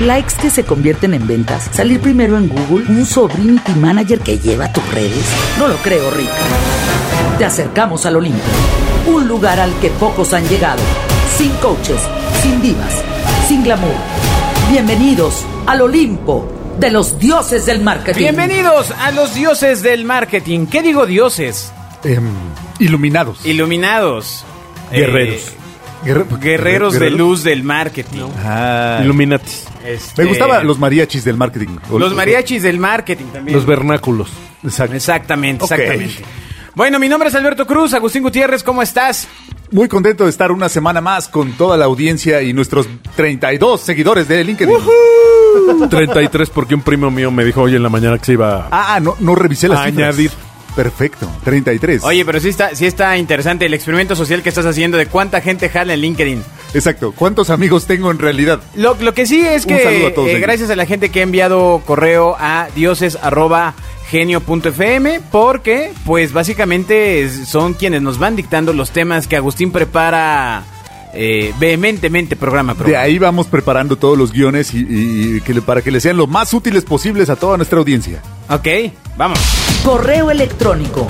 likes que se convierten en ventas, salir primero en Google, un sobrinity manager que lleva tus redes. No lo creo, Rick. Te acercamos al Olimpo, un lugar al que pocos han llegado, sin coaches, sin divas, sin glamour. Bienvenidos al Olimpo de los dioses del marketing. Bienvenidos a los dioses del marketing. ¿Qué digo dioses? Iluminados. Guerreros. Guerreros de luz del marketing. Illuminatis. Me gustaban los mariachis del marketing. Los mariachis del marketing también. Los vernáculos. Exactamente. Okay. Bueno, mi nombre es Alberto Cruz. Agustín Gutiérrez, ¿cómo estás? Muy contento de estar una semana más con toda la audiencia y nuestros 32 seguidores de LinkedIn. 33 porque un primo mío me dijo hoy en la mañana que se iba no revisé las a cifras. añadir. Perfecto, 33. Oye, pero sí está interesante el experimento social que estás haciendo de cuánta gente jala en LinkedIn. Exacto, ¿cuántos amigos tengo en realidad? Lo que sí es Un saludo a que todos ellos. gracias a la gente que ha enviado correo a dioses@genio.fm, porque pues básicamente son quienes nos van dictando los temas que Agustín prepara vehementemente programa. De ahí vamos preparando todos los guiones y para que les sean lo más útiles posibles a toda nuestra audiencia. Ok, vamos. Correo electrónico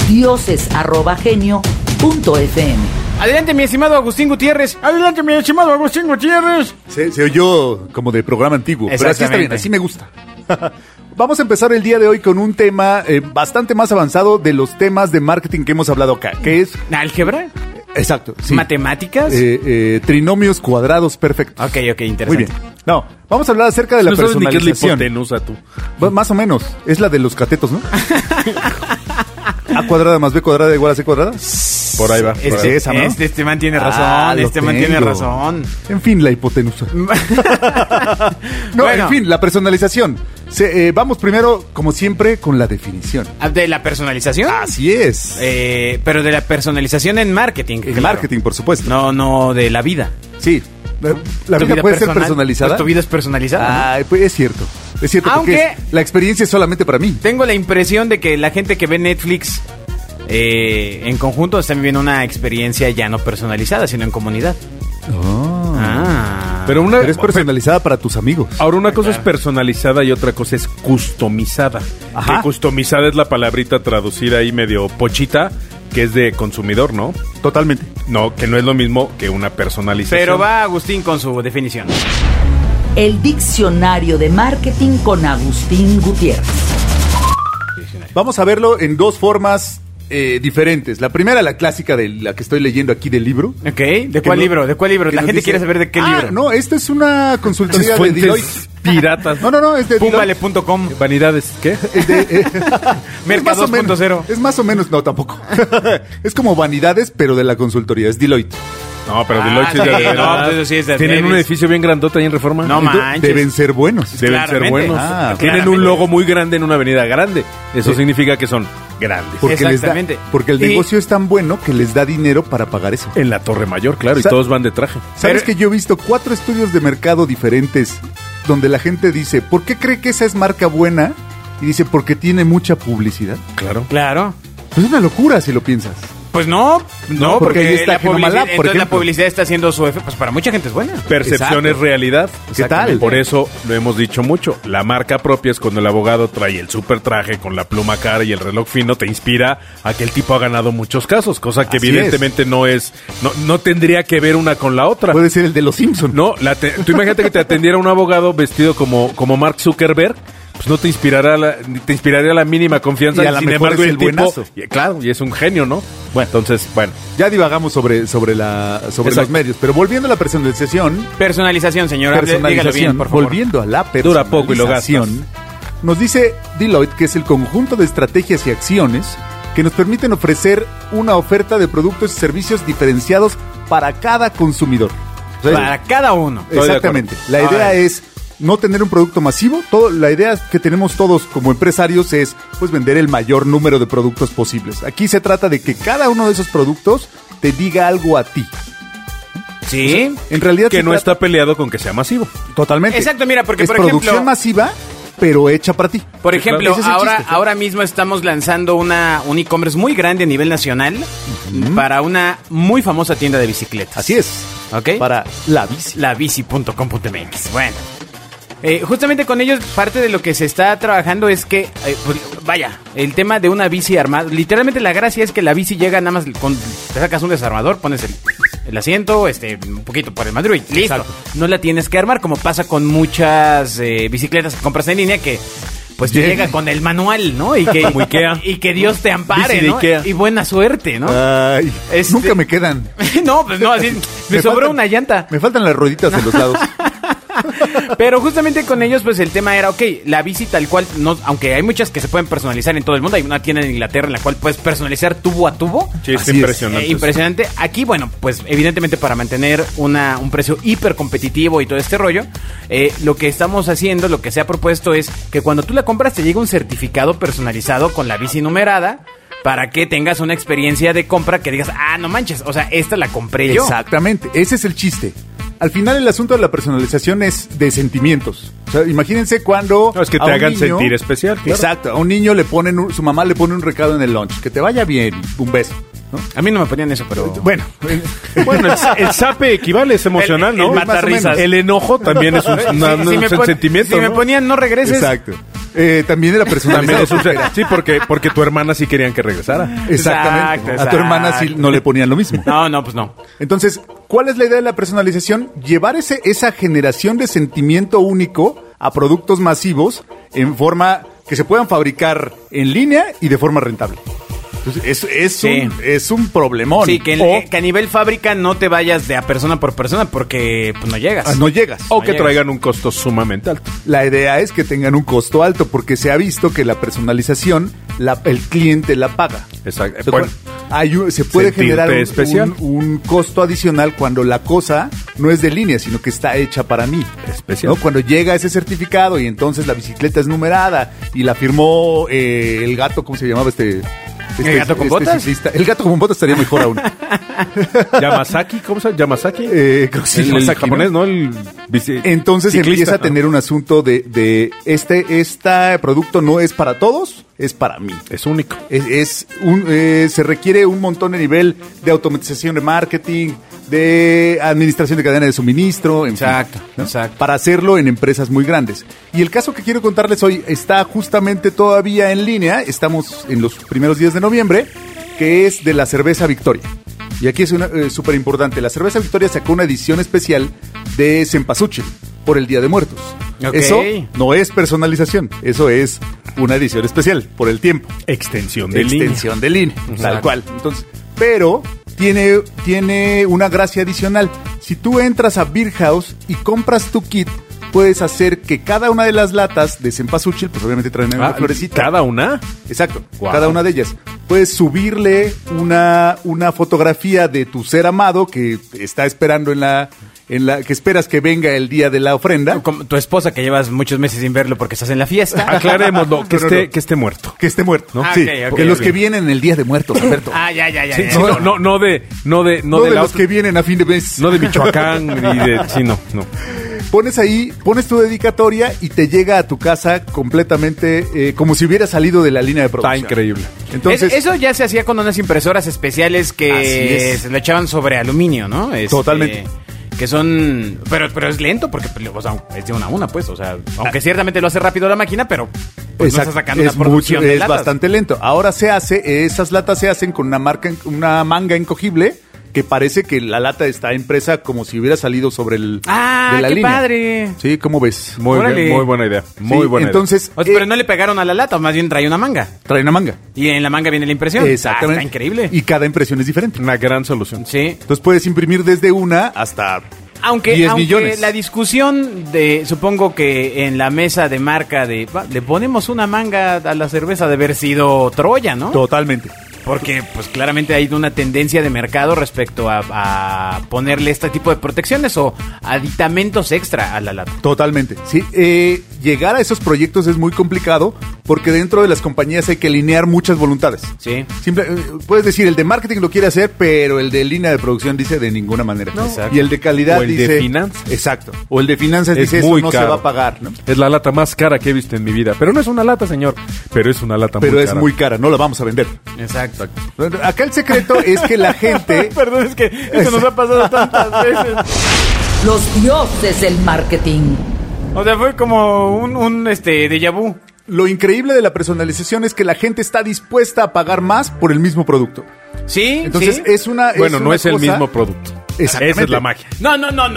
dioses@genio.fm. Adelante, mi estimado Agustín Gutiérrez. Se oyó como de programa antiguo, pero así está bien, así me gusta. Vamos a empezar el día de hoy con un tema bastante más avanzado de los temas de marketing que hemos hablado acá, que es... ¿Álgebra? Exacto, sí. ¿Matemáticas? Trinomios cuadrados perfectos. Ok, interesante. Muy bien. No, vamos a hablar acerca de la personalización. No sabes ni qué es la hipotenusa, tú. Más o menos, es la de los catetos, ¿no? A cuadrada más B cuadrada igual a C cuadrada. Por ahí va. Esa, ¿no? Este man tiene razón, tiene razón. En fin, la hipotenusa. Bueno. En fin, la personalización. Vamos primero, como siempre, con la definición. ¿De la personalización? Así es. Pero de la personalización en marketing. En marketing, por supuesto. No de la vida. Sí. La vida puede ser personalizada. Pues tu vida es personalizada, ¿no? Pues es cierto. Es cierto, Aunque porque la experiencia es solamente para mí. Tengo la impresión de que la gente que ve Netflix en conjunto está viviendo una experiencia ya no personalizada, sino en comunidad. Pero es personalizada para tus amigos. Ahora, una cosa es personalizada y otra cosa es customizada. Ajá. Que customizada es la palabrita traducida ahí medio pochita, que es de consumidor, ¿no? Totalmente. No, que no es lo mismo que una personalización. Pero va Agustín con su definición. El diccionario de marketing con Agustín Gutiérrez. Vamos a verlo en dos formas diferentes. La primera, la clásica de la que estoy leyendo aquí del libro. Ok, ¿de cuál libro? ¿De cuál libro? La gente quiere saber de qué libro. No, esta es una consultoría de Deloitte. Piratas. No, es de Púmbale.com. Vanidades, ¿qué? Mercado 2.0. Es más o menos, no, tampoco. Es como Vanidades, pero de la consultoría, es Deloitte. No, pero Deloitte es de sí, verdad. no, eso sí es de Tienen Davis. un edificio bien grandote ahí en Reforma. No manches. Deben ser buenos. Deben ser Claramente. buenos. Tienen claramente. un logo muy grande en una avenida grande. Eso significa que son grandes. Exactamente. Porque el negocio es tan bueno que les da dinero para pagar eso. En la Torre Mayor, claro, y Sa- todos van de traje. ¿Sabes que yo he visto 4 estudios de mercado diferentes donde la gente dice, ¿por qué cree que esa es marca buena? Y dice, porque tiene mucha publicidad. Claro. Claro. Pues es una locura si lo piensas. Pues no, porque ahí está la publicidad, Genomalab, por entonces la ejemplo. publicidad está haciendo su efecto. Pues para mucha gente es buena. Percepción Exacto. es realidad. ¿Qué tal? Por eso lo hemos dicho mucho. La marca propia es cuando el abogado trae el super traje con la pluma cara y el reloj fino, te inspira a que el tipo ha ganado muchos casos, cosa que Así evidentemente no tendría que ver una con la otra. Puede ser el de los Simpsons. No, tú imagínate que te atendiera un abogado vestido como Mark Zuckerberg. Pues no te inspiraría la mínima confianza. Y a la sin mejor embargo, es el buenazo. Claro, y es un genio, ¿no? Bueno, entonces, bueno. Ya divagamos sobre los medios, pero volviendo a la personalización, Personalización, señora. Dígalo bien, por favor. volviendo a la Dura poco y lo personalización, nos dice Deloitte que es el conjunto de estrategias y acciones que nos permiten ofrecer una oferta de productos y servicios diferenciados para cada consumidor. O sea, Para cada uno. exactamente. La idea es no tener un producto masivo. La idea que tenemos todos como empresarios es pues vender el mayor número de productos posibles. Aquí se trata de que cada uno de esos productos te diga algo a ti. Sí. En realidad Que no está peleado con que sea masivo. totalmente. Exacto, mira, porque es por producción ejemplo, masiva, pero hecha para ti. Por ejemplo, Ese es el chiste. ahora mismo estamos lanzando un e-commerce muy grande a nivel nacional para una muy famosa tienda de bicicletas. Así es. ¿Ok? Para la bici. Labici.com.mx. Bueno. Justamente con ellos, parte de lo que se está trabajando es que, pues, vaya, el tema de una bici armada. Literalmente la gracia es que la bici llega nada más te sacas un desarmador, pones el asiento, un poquito por el maduro y listo. Exacto. No la tienes que armar, como pasa con muchas bicicletas que compras en línea que... Pues te llega con el manual, ¿no? Y que Dios te ampare, ¿no? Y buena suerte, ¿no? Ay, nunca me quedan. No, pues no, así me sobró una llanta. Me faltan las rueditas de los lados. Pero justamente con ellos, pues el tema era, la bici tal cual, no, aunque hay muchas que se pueden personalizar en todo el mundo, hay una tienda en Inglaterra en la cual puedes personalizar tubo a tubo. Sí, es impresionante. Impresionante. Aquí, bueno, pues evidentemente para mantener un precio hiper competitivo y todo este rollo, lo que estamos haciendo, lo que se ha propuesto es que cuando tú la compras te llega un certificado personalizado con la bici numerada, para que tengas una experiencia de compra que digas, no manches, o sea, esta la compré yo. Exactamente, ese es el chiste. Al final el asunto de la personalización es de sentimientos. O sea, imagínense cuando... No, es que te hagan sentir especial, claro. Exacto, a un niño su mamá le pone un recado en el lunch, que te vaya bien, un beso, ¿no? A mí no me ponían eso, pero... Bueno, el zape equivale, es emocional, ¿no? El matarrisas. El enojo también es un sentimiento. Si me ponían no regreses. Exacto. También era personalizado. Sí, porque tu hermana sí querían que regresara. Exactamente. Exacto. A tu hermana sí no le ponían lo mismo. No, pues no. Entonces, ¿cuál es la idea de la personalización? Llevar esa generación de sentimiento único a productos masivos en forma que se puedan fabricar en línea y de forma rentable. Entonces, es un problemón. Sí, que a nivel fábrica no te vayas de a persona por persona porque pues, no llegas. No llegas. O que traigan un costo sumamente alto. La idea es que tengan un costo alto porque se ha visto que la personalización el cliente la paga. Exacto. Entonces, se puede generar un costo adicional cuando la cosa no es de línea, sino que está hecha para mí. Especial. ¿No? Cuando llega ese certificado y entonces la bicicleta es numerada y la firmó el gato, ¿cómo se llamaba ¿El gato con botas? Ciclista? El gato con botas estaría mejor aún. Yamasaki, ¿cómo se llama? Yamasaki. Creo que sí, el japonés, ¿no? Entonces empieza a tener un asunto de este producto no es para todos, es para mí. Es único. Se requiere un montón de nivel de automatización de marketing, de administración de cadena de suministro, exacto, ¿no? Exacto. Para hacerlo en empresas muy grandes. Y el caso que quiero contarles hoy está justamente todavía en línea, estamos en los primeros días de noviembre, que es de la cerveza Victoria. Y aquí es súper importante, la cerveza Victoria sacó una edición especial de Cempasúchil por el Día de Muertos. Okay. Eso no es personalización, eso es una edición especial por el tiempo. Extensión de línea, tal cual. Entonces, pero tiene una gracia adicional. Si tú entras a Beer House y compras tu kit, puedes hacer que cada una de las latas de Cempasúchil, pues obviamente traen una florecita. ¿Cada una? Exacto, wow. Cada una de ellas. Puedes subirle una fotografía de tu ser amado que está esperando que esperas que venga el día de la ofrenda. Como tu esposa que llevas muchos meses sin verlo porque estás en la fiesta. Aclarémoslo, que esté muerto. Que esté muerto, ¿no? Sí, porque los que vienen el día de muertos, Alberto. Ya. Sí, no de los que vienen a fin de mes. No de Michoacán no. Pones tu dedicatoria y te llega a tu casa completamente como si hubiera salido de la línea de producción. Está increíble. Entonces, eso ya se hacía con unas impresoras especiales que se le echaban sobre aluminio, ¿no? Totalmente. Que son... Pero es lento porque o sea, es de una a una, pues. O sea, aunque ciertamente lo hace rápido la máquina, pero pues no está sacando una producción de latas. Es bastante lento. Ahora esas latas se hacen con una manga encogible que parece que la lata está impresa como si hubiera salido sobre de la línea. ¡Qué padre! Sí, ¿cómo ves? Muy buena idea. Muy buena entonces, idea. Pero no le pegaron a la lata, más bien trae una manga. Trae una manga. Y en la manga viene la impresión. Exactamente. Está increíble. Y cada impresión es diferente. Una gran solución. Sí. Entonces puedes imprimir desde una hasta... Aunque 10 millones. La discusión supongo que en la mesa de marca le ponemos una manga a la cerveza de haber sido Troya, ¿no? Totalmente. Porque pues claramente hay una tendencia de mercado respecto a ponerle este tipo de protecciones o aditamentos extra a la lata. Totalmente, sí. Llegar a esos proyectos es muy complicado porque dentro de las compañías hay que alinear muchas voluntades. Sí. Puedes decir, el de marketing lo quiere hacer, pero el de línea de producción dice de ninguna manera. No. Y el de calidad dice... O el de finanzas. Exacto. O el de finanzas dice, eso no se va a pagar, ¿no? Es la lata más cara que he visto en mi vida. Pero no es una lata, señor. Pero es una lata muy cara. Pero es muy cara, no la vamos a vender. Exacto. Acá el secreto es que la gente... Perdón, es que eso nos ha pasado tantas veces. Los dioses del marketing. O sea, fue como un déjà vu. Lo increíble de la personalización es que la gente está dispuesta a pagar más por el mismo producto. Sí, Entonces sí. es una... Bueno, no una es el cosa- mismo producto. Exactamente. Esa es la magia. No.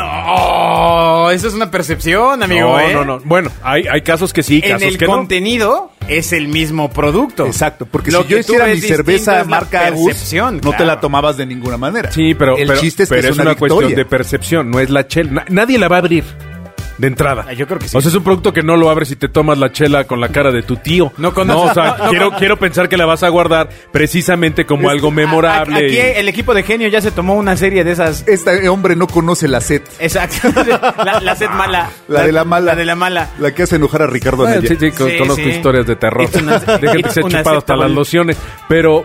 Oh, eso es una percepción, amigo. No. Bueno, hay casos que sí, En casos el que no. contenido es el mismo producto. Exacto, porque Lo si yo que tú hiciera mi ves distinto cerveza es la marca Agus, percepción, no te claro. la tomabas de ninguna manera. Sí, pero el chiste es que pero es una cuestión victoria. de percepción, no es la chela. Nadie la va a abrir de entrada. Ah, yo creo que sí. O sea, es un producto que no lo abres y te tomas la chela con la cara de tu tío. No conoces- o sea, quiero pensar que la vas a guardar precisamente como algo memorable. Aquí el equipo de Genio ya se tomó una serie de esas. Este hombre no conoce la set. Exacto. la sed mala. La de la mala. La de la mala. La que hace enojar a Ricardo Bueno, Anaya. sí, Sí, conozco sí. historias de terror. It's una- De gente que se ha it's chupado hasta unacceptable. las lociones. Pero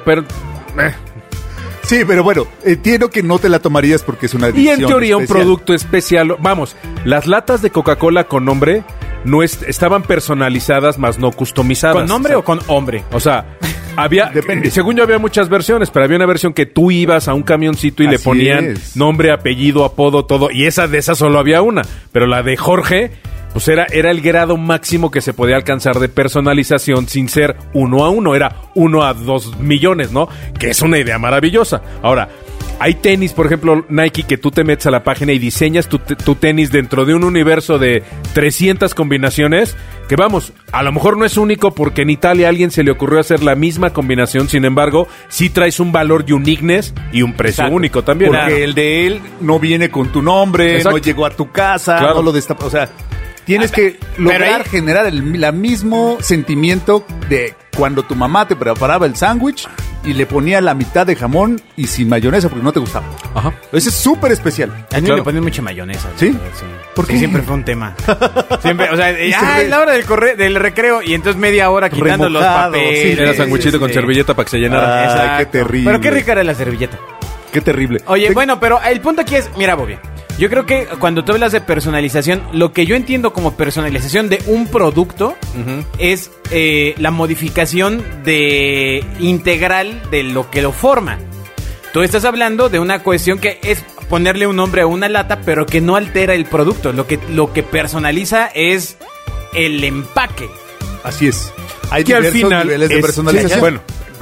Sí, pero bueno, entiendo que no te la tomarías porque es una y edición en teoría un especial. producto especial. Vamos, las latas de Coca-Cola con nombre no estaban personalizadas, más no customizadas. ¿Con nombre o con hombre? O sea, había, Depende. según yo había muchas versiones, pero había una versión que tú ibas a un camioncito y le Así ponían es. nombre, apellido, apodo, todo, y de esas solo había una, pero la de Jorge, pues era el grado máximo que se podía alcanzar de personalización sin ser 1 a 1, era 1 a 2 millones, ¿no? Que es una idea maravillosa. Ahora, hay tenis, por ejemplo, Nike, que tú te metes a la página y diseñas tu tenis dentro de un universo de 300 combinaciones, que vamos, a lo mejor no es único porque en Italia a alguien se le ocurrió hacer la misma combinación, sin embargo, sí traes un valor de uniqueness y un precio Exacto. único también. Porque Claro. el de él no viene con tu nombre, Exacto. no llegó a tu casa, Claro. no lo destapa. O sea, tienes que lograr ahí- generar el mismo sentimiento de cuando tu mamá te preparaba el sándwich y le ponía la mitad de jamón y sin mayonesa porque no te gustaba. Ajá. Ese es súper especial. A mí Claro. le ponen mucha mayonesa. ¿Sí? la verdad, sí. ¿Por Sí, qué? siempre fue un tema. Siempre, o sea, es ve- la hora del recreo y entonces media hora quitando los Remojado, papeles. sí, Era sanguchito con sí. servilleta para que se llenara. Ay, Exacto. qué terrible. Pero qué rica era la servilleta. Qué terrible. Oye, Te- bueno, pero el punto aquí es, mira, Bobby, yo creo que cuando tú hablas de personalización, lo que yo entiendo como personalización de un producto es la modificación de integral de lo que lo forma. Tú estás hablando de una cuestión que es ponerle un nombre a una lata, pero que no altera el producto. Lo que personaliza es el empaque. Así es. Hay Que al diversos final niveles de es- personalización. bueno,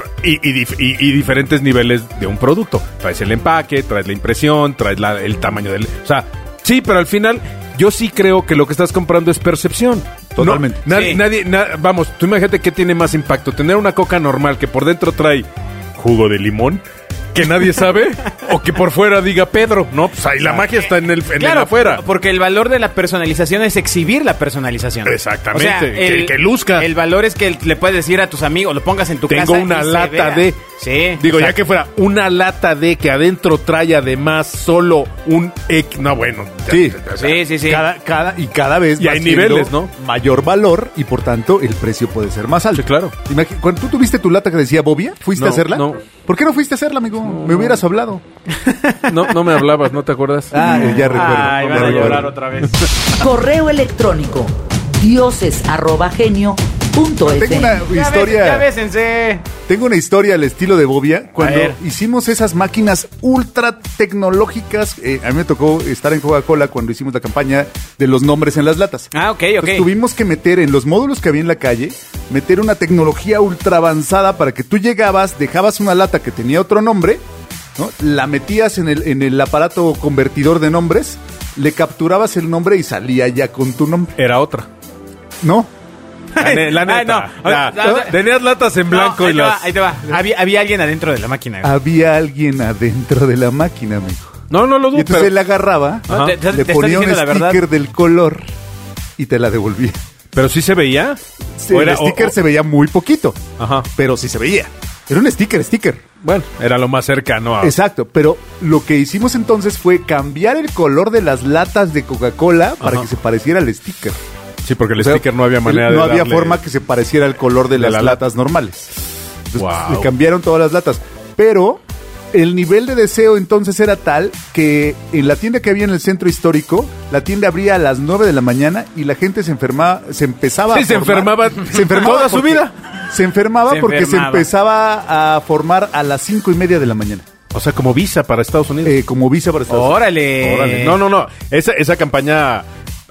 y diferentes niveles de un producto. Traes el empaque, traes la impresión, traes el tamaño del... O sea, sí, pero al final yo sí creo que lo que estás comprando es percepción. Totalmente. No, Sí. vamos, tú imagínate qué tiene más impacto. Tener una coca normal que por dentro trae jugo de limón, que nadie sabe, o que por fuera diga Pedro, ¿no? Pues ahí la magia está en el afuera. Porque el valor de la personalización es exhibir la personalización. Exactamente, que luzca. El valor es que le puedes decir a tus amigos, lo pongas en tu casa. Tengo una y se lata vea. de... Sí. Digo, ya exacto. que fuera una lata de que adentro trae además solo un... No, bueno. Sí. Sí. Cada vez Y va hay siendo niveles, ¿no? mayor valor y por tanto el precio puede ser más alto. Sí, claro. Cuando tú tuviste tu lata que decía Bobia, ¿fuiste No, a hacerla? no. ¿Por qué no fuiste a hacerla, amigo? Me hubieras hablado. No me hablabas, ¿no te acuerdas? Ya recuerdo. Ay, ya van a recuerdo. llorar otra vez. Correo electrónico dioses@genio.fm. Tengo una historia. Ya bésense. Tengo una historia al estilo de Bobia. Cuando ver. hicimos esas máquinas ultra tecnológicas, a mí me tocó estar en Coca-Cola cuando hicimos la campaña de los nombres en las latas. Ah, ok. Entonces, tuvimos que meter en los módulos que había en la calle, meter una tecnología ultra avanzada para que tú llegabas, dejabas una lata que tenía otro nombre, ¿no? La metías en el aparato convertidor de nombres, le capturabas el nombre y salía ya con tu nombre. Era otra. ¿No? La Ay, neta. no. Tenías latas en blanco y las... Ahí te va. Había alguien adentro de la máquina. güey. Había alguien adentro de la máquina, amigo. No lo Y dudo, entonces pero... él agarraba, No, te le está ponía un diciendo la verdad. sticker del color y te la devolvía. ¿Pero sí se veía? Sí, ¿O el era- sticker o- se veía muy poquito, Ajá. pero sí se veía. Era un sticker. Bueno, era lo más cercano a... Exacto, pero lo que hicimos entonces fue cambiar el color de las latas de Coca-Cola para Ajá. que se pareciera al sticker. Sí, porque el O sea, sticker no había manera de No había darle- forma que se pareciera al color de las la latas normales. Entonces, Wow. le cambiaron todas las latas. Pero el nivel de deseo entonces era tal que en la tienda que había en el centro histórico, la tienda abría a las 9 de la mañana y la gente se empezaba Sí, a se formar- enfermaba toda su porque- vida. Se enfermaba Se porque se enfermaba. empezaba a formar a las 5:30 de la mañana. O sea, como visa para Estados Unidos. Como visa para Estados Unidos. Órale. Órale. No. Esa campaña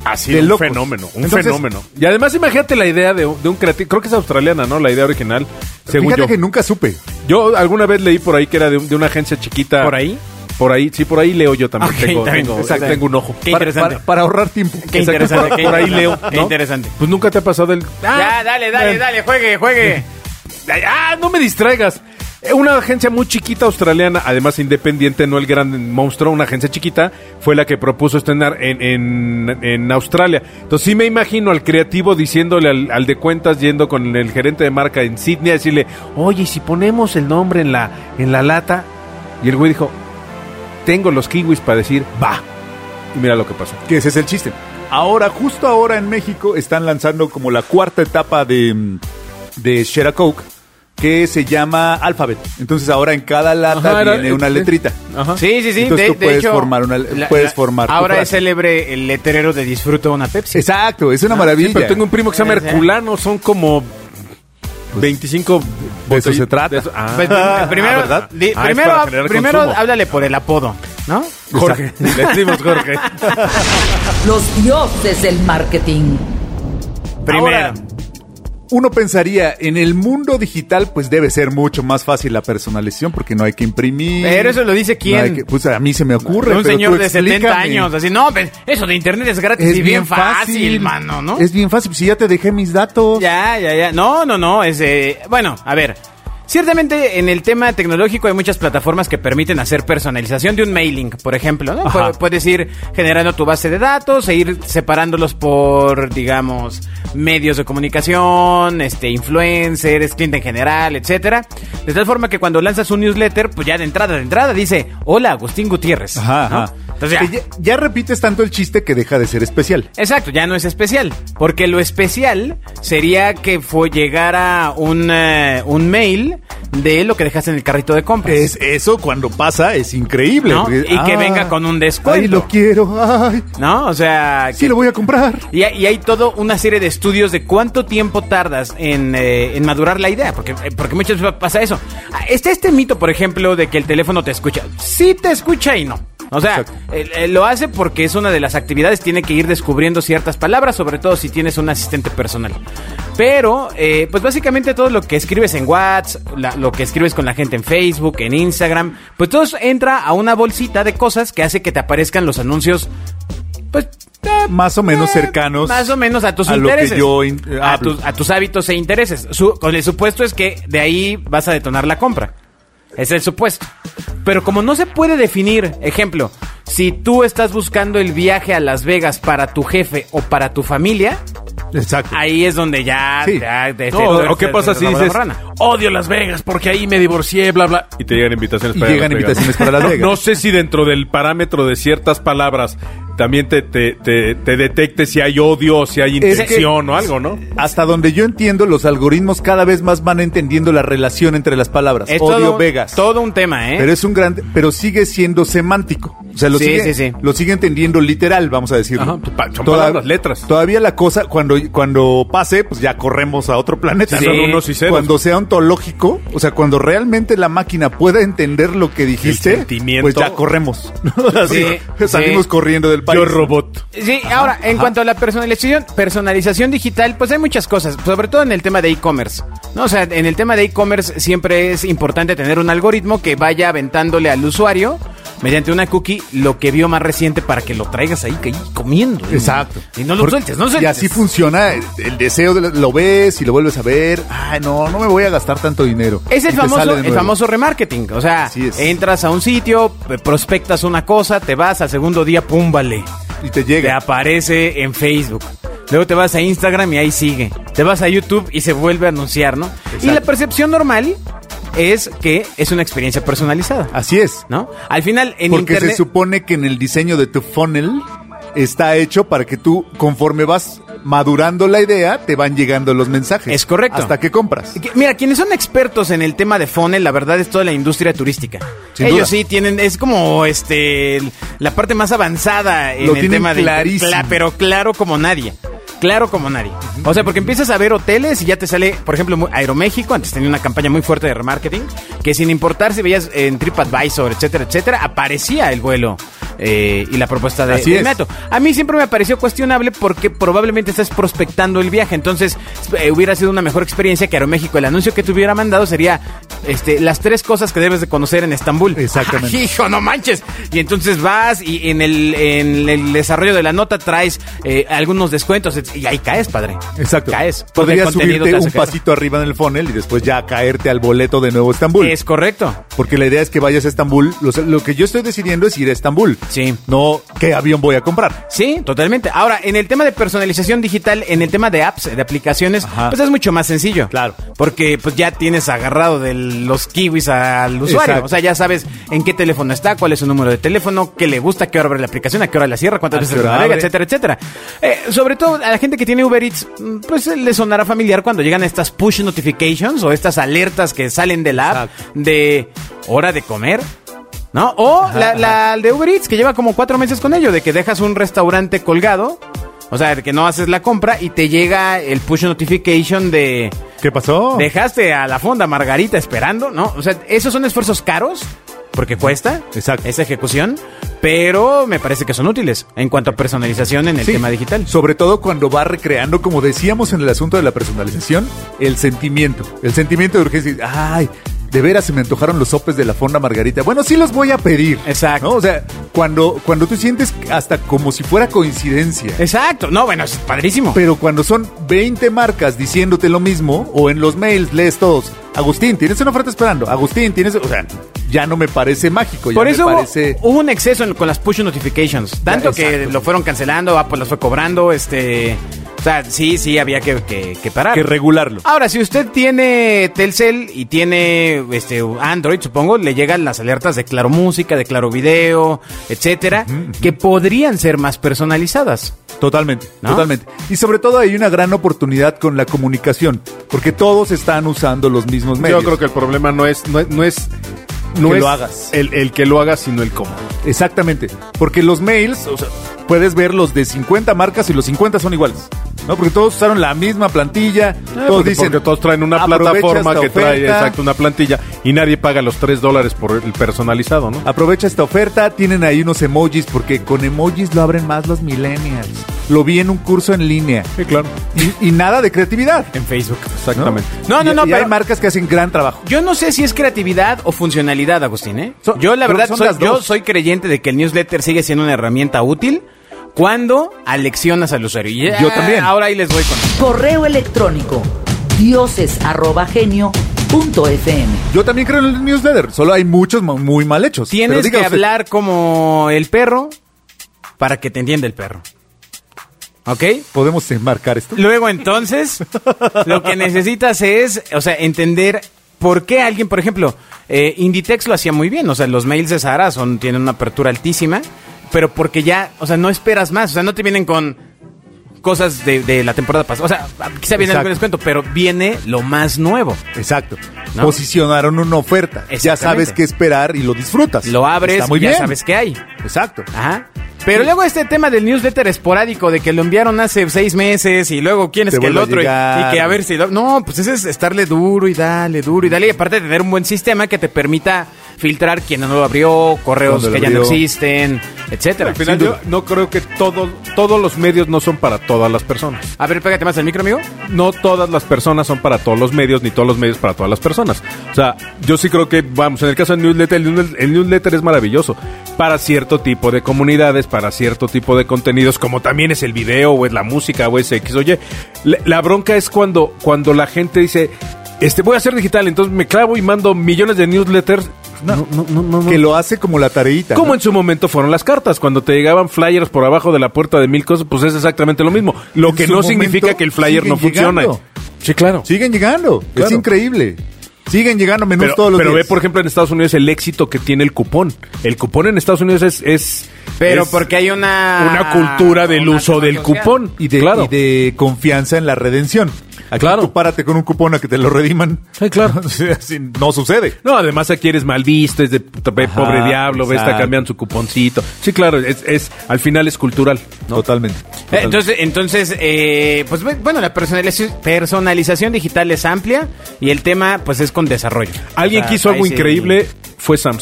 Así, de un locos. fenómeno, un Entonces, fenómeno. Y además imagínate la idea de un creativo, creo que es australiana, ¿no? La idea original, según Fíjate yo. que nunca supe. Yo alguna vez leí por ahí que era de una agencia chiquita. ¿Por ahí? Por ahí, sí, por ahí leo yo también. Ok, también, exacto. Tengo un ojo. Qué interesante. Para ahorrar tiempo. Qué Exacto, interesante. por ahí leo, Qué ¿no? interesante. Pues nunca te ha pasado el... Ya, dale, juegue. No me distraigas. Una agencia muy chiquita australiana, además independiente, no el gran monstruo, una agencia chiquita, fue la que propuso estrenar en Australia. Entonces sí me imagino al creativo diciéndole al de cuentas, yendo con el gerente de marca en Sydney, a decirle, oye, si ponemos el nombre en la lata, y el güey dijo, tengo los kiwis para decir, va. Y mira lo que pasó. Que ese es el chiste. Ahora, justo ahora en México, están lanzando como la cuarta etapa de Share a Coke, que se llama Alphabet. Entonces ahora en cada lata viene una letrita. Ajá. Sí. Entonces tú puedes formar tu ahora frase. es célebre el letrero de disfruto una Pepsi. Exacto, es una maravilla. Sí, pero tengo un primo que se llama Sí. Herculano, son como 25 de eso se trata. Pues, primero, ¿verdad? es para generar primero consumo. háblale por el apodo, ¿no? Jorge, le decimos Jorge. Los dioses del marketing. Primero. Ahora, uno pensaría, en el mundo digital, pues debe ser mucho más fácil la personalización porque no hay que imprimir. Pero eso lo dice quién. No hay que- pues a mí se me ocurre. Un pero señor tú de 70 explícame. años, así, no, pues, eso de internet es gratis Es y bien fácil, mano, ¿no? Es bien fácil, si ya te dejé mis datos. Ya. No, es bueno, a ver. Ciertamente en el tema tecnológico hay muchas plataformas que permiten hacer personalización de un mailing, por ejemplo, ¿no? Ajá. Puedes ir generando tu base de datos e ir separándolos por, digamos, medios de comunicación, influencers, cliente en general, etcétera. De tal forma que cuando lanzas un newsletter, pues ya de entrada dice, hola, Agustín Gutiérrez. Ajá, ¿no? ajá. Entonces Que ya repites tanto el chiste que deja de ser especial. Exacto, ya no es especial, porque lo especial sería que llegara un mail de lo que dejaste en el carrito de compras. Es eso cuando pasa, es increíble. ¿No? Porque, Y que venga con un descuento. Ay, lo quiero, ay, ¿No? O sea, sí lo voy a comprar. y hay todo una serie de estudios de cuánto tiempo tardas en madurar la idea, porque muchas veces pasa eso. Está este mito, por ejemplo, de que el teléfono te escucha. Sí te escucha y no. O sea, lo hace porque es una de las actividades, tiene que ir descubriendo ciertas palabras, sobre todo si tienes un asistente personal. Pero, pues básicamente todo lo que escribes en WhatsApp, lo que escribes con la gente en Facebook, en Instagram, pues todo eso entra a una bolsita de cosas que hace que te aparezcan los anuncios, pues... Más o menos cercanos. Más o menos a tus a lo que intereses. yo a tus hábitos e intereses. Con el supuesto es que de ahí vas a detonar la compra. Es el supuesto. Pero como no se puede definir, ejemplo, si tú estás buscando el viaje a Las Vegas para tu jefe o para tu familia, Exacto. ahí es donde ya... Sí. ¿O qué pasa si dices, odio Las Vegas porque ahí me divorcié, bla, bla? Y te llegan invitaciones Y para llegan Las Vegas. invitaciones para Las Vegas. No sé si dentro del parámetro de ciertas palabras también te detecte si hay odio o si hay intención o algo, ¿no? Hasta donde yo entiendo, los algoritmos cada vez más van entendiendo la relación entre las palabras. Es Odio Vegas. todo un tema, ¿eh? Pero es un gran, pero sigue siendo semántico. O sea, lo sigue entendiendo literal, vamos a decirlo. Ajá, son palabras, letras. Todavía la cosa, cuando pase, pues ya corremos a otro planeta. Sí. ¿no? Son unos y ceros. Cuando sea ontológico, o sea, cuando realmente la máquina pueda entender lo que dijiste, El sentimiento. pues ya corremos. Así, Sí, salimos sí. corriendo del país. Yo robot. Sí, ahora, en cuanto a la personalización digital, pues hay muchas cosas, sobre todo en el tema de e-commerce, ¿no? O sea, en el tema de e-commerce siempre es importante tener un algoritmo que vaya aventándole al usuario, mediante una cookie, lo que vio más reciente para que lo traigas ahí comiendo. ¿no? Exacto. Y no lo sueltes, no lo Y sueltes. así funciona el deseo, lo ves y lo vuelves a ver. Ay, no me voy a gastar tanto dinero. Es Y te sale de el nuevo. famoso remarketing. O sea, Así es. entras a un sitio, prospectas una cosa, te vas al segundo día, pum, vale. Y te Te llega. aparece en Facebook. Luego te vas a Instagram y ahí sigue. Te vas a YouTube y se vuelve a anunciar, ¿no? Y la percepción normal es que es una experiencia personalizada, Así es. ¿no? Al final, en Porque internet... se supone que en el diseño de tu funnel está hecho para que tú, conforme vas madurando la idea, te van llegando los mensajes. Es correcto. Hasta que compras. Mira, quienes son expertos en el tema de funnel, la verdad es toda la industria turística. Sin Ellos duda. sí tienen, es como la parte más avanzada en Lo el tienen tema de clarísimo. pero claro como nadie. Claro como nadie. O sea, porque empiezas a ver hoteles y ya te sale, por ejemplo, Aeroméxico, antes tenía una campaña muy fuerte de remarketing, que sin importar si veías en TripAdvisor, etcétera, etcétera, aparecía el vuelo. y la propuesta de Así es. Nato. A mí siempre me pareció cuestionable porque probablemente estás prospectando el viaje, entonces hubiera sido una mejor experiencia que Aeroméxico. El anuncio que te hubiera mandado sería las 3 cosas que debes de conocer en Estambul. Exactamente. ¡Ah, hijo, no manches! Y entonces vas y en el desarrollo de la nota traes algunos descuentos y ahí caes, padre. Exacto. Caes. Porque Podrías el contenido subirte te hace un caer. pasito arriba en el funnel y después ya caerte al boleto de Nuevo Estambul. Es correcto. Porque la idea es que vayas a Estambul. Lo que yo estoy decidiendo es ir a Estambul. Sí. No qué avión voy a comprar. Sí, totalmente. Ahora, en el tema de personalización digital, en el tema de apps, de aplicaciones, Ajá. pues es mucho más sencillo. Claro. Porque pues ya tienes agarrado de los kiwis al usuario. Exacto. O sea, ya sabes en qué teléfono está, cuál es su número de teléfono, qué le gusta, qué hora abre la aplicación, a qué hora la cierra, cuántas A veces qué la hora navega, abre. etcétera, etcétera. Sobre todo a la gente que tiene Uber Eats, pues le sonará familiar cuando llegan estas push notifications o estas alertas que salen de la app de hora de comer. ¿No? O la de Uber Eats, que lleva como 4 meses con ello, de que dejas un restaurante colgado, o sea, de que no haces la compra y te llega el push notification de... ¿Qué pasó? Dejaste a la fonda Margarita esperando, ¿no? O sea, esos son esfuerzos caros, porque cuesta Exacto. esa ejecución, pero me parece que son útiles en cuanto a personalización en el Sí, tema digital. sobre todo cuando va recreando, como decíamos en el asunto de la personalización, el sentimiento de urgencia. Ay, de veras se me antojaron los sopes de la fonda Margarita. Bueno, sí los voy a pedir. Exacto. ¿No? O sea, cuando tú sientes hasta como si fuera coincidencia. Exacto. No, bueno, es padrísimo. Pero cuando son 20 marcas diciéndote lo mismo, o en los mails lees todos, Agustín, tienes una oferta esperando, Agustín, tienes... O sea, ya no me parece mágico, ya Por me eso parece... hubo un exceso con las push notifications. Tanto que exacto. lo fueron cancelando, Apple las fue cobrando, O sea, sí, había que parar. que regularlo. Ahora, si usted tiene Telcel y tiene Android, supongo, le llegan las alertas de Claro Música, de Claro Video, etcétera, que podrían ser más personalizadas. Totalmente, ¿No? totalmente. Y sobre todo hay una gran oportunidad con la comunicación, porque todos están usando los mismos medios. Yo creo que el problema no es Que lo hagas. el que lo hagas, sino el cómo. Exactamente, porque los mails, o sea, puedes ver los de 50 marcas y los 50 son iguales, ¿no? Porque todos usaron la misma plantilla, todos dicen... Porque todos traen una "Aprovecha plataforma esta que trae oferta". exacto una plantilla y nadie paga los $3 por el personalizado, ¿no? Aprovecha esta oferta, tienen ahí unos emojis, porque con emojis lo abren más los millennials. Lo vi en un curso en línea. Sí, claro. Y nada de creatividad. En Facebook. Exactamente. No, Y pero hay marcas que hacen gran trabajo. yo no sé si es creatividad o funcionalidad, Agustín, ¿eh? Yo la creo verdad que son las dos. soy creyente de que el newsletter sigue siendo una herramienta útil cuando aleccionas al usuario. Y Yo también. Ahora ahí les voy con... Correo electrónico dioses@genio.fm. Yo también creo en el newsletter, solo hay muchos muy mal hechos. Pero Tienes diga que usted. hablar como el perro para que te entienda el perro. ¿Ok? ¿Podemos enmarcar esto? Luego entonces, lo que necesitas es, o sea, entender por qué alguien, por ejemplo, Inditex lo hacía muy bien, o sea, los mails de Sara tienen una apertura altísima, pero porque ya, o sea, no esperas más, o sea, no te vienen con cosas de la temporada pasada, o sea, quizá viene algún Exacto. descuento, pero viene lo más nuevo. Exacto. ¿No? Posicionaron una oferta. Ya Exactamente. sabes qué esperar y lo disfrutas. Lo abres, Está muy ya bien. sabes qué hay. Exacto. Ajá. Pero luego este tema del newsletter esporádico de que lo enviaron hace 6 meses y luego quién es Te que el vuelve a otro y llegar. que a ver si no, pues ese es estarle duro y dale y aparte de tener un buen sistema que te permita filtrar quién no lo abrió, correos Cuando lo que ya no abrió. existen, etcétera. Al final Sin yo duda. no creo que todos los medios no son para todas las personas. A ver, pégate más al micro, amigo. No todas las personas son para todos los medios, ni todos los medios para todas las personas. O sea, yo sí creo que, vamos, en el caso del newsletter, el newsletter es maravilloso para cierto tipo de comunidades, para cierto tipo de contenidos, como también es el video, o es la música, o es X, oye. La bronca es cuando la gente dice, voy a hacer digital, entonces me clavo y mando millones de newsletters. No. Que lo hace como la tareita. Como ¿no? en su momento fueron las cartas, cuando te llegaban flyers por abajo de la puerta de 1000 cosas, pues es exactamente lo mismo. Lo En que su no significa momento que el flyer no siguen funcione. llegando. Sí, claro. Siguen llegando. Claro. Es increíble. Siguen llegando menús todos los Pero días. ve, por ejemplo, en Estados Unidos el éxito que tiene el cupón. El cupón en Estados Unidos es Pero porque hay una cultura del una uso del social. cupón. y claro. de confianza en la redención. Aquí Claro. tú párate con un cupón a que te lo rediman. Sí, claro. O sea, así no sucede. No, además aquí eres mal visto, es de puta, ve, Ajá, pobre diablo, ve, está exacto. cambiando su cuponcito. Sí, claro, al final es cultural, ¿no? Totalmente. Entonces, pues bueno, la personalización digital es amplia y el tema, pues, es con desarrollo. Alguien O sea, que hizo algo ahí sí- increíble fue Samsung.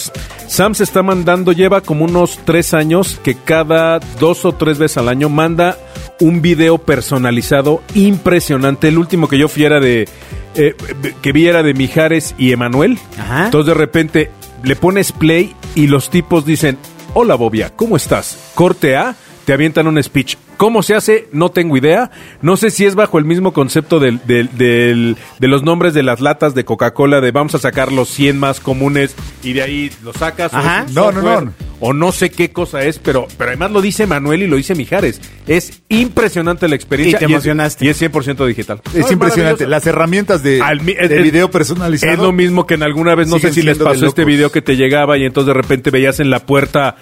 Sam's está mandando, lleva como unos 3 años que cada 2 o 3 veces al año manda un video personalizado impresionante. El último que yo fui era que vi era de Mijares y Emanuel. Ajá. Entonces de repente le pones play y los tipos dicen: hola Bobia, ¿cómo estás? Corte A, te avientan un speech. ¿Cómo se hace? No tengo idea. No sé si es bajo el mismo concepto de los nombres de las latas de Coca-Cola, de vamos a sacar los 100 más comunes y de ahí lo sacas. Ajá. O es un No. software, o no sé qué cosa es, pero además lo dice Manuel y lo dice Mijares. Es impresionante la experiencia. Y te emocionaste. Y es 100% digital. Es No, impresionante. maravilloso. Las herramientas de video personalizado. Es lo mismo que en alguna vez, no sé siguen si les siendo de pasó este locos. video que te llegaba y entonces de repente veías en la puerta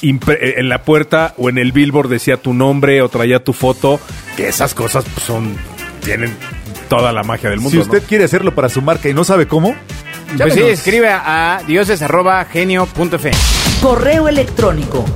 o en el billboard decía tu nombre o traía tu foto, que esas cosas pues, tienen toda la magia del mundo. Si usted ¿no? quiere hacerlo para su marca y no sabe cómo, Pues sí, llámenos. escribe a dioses@genio.fm. Correo electrónico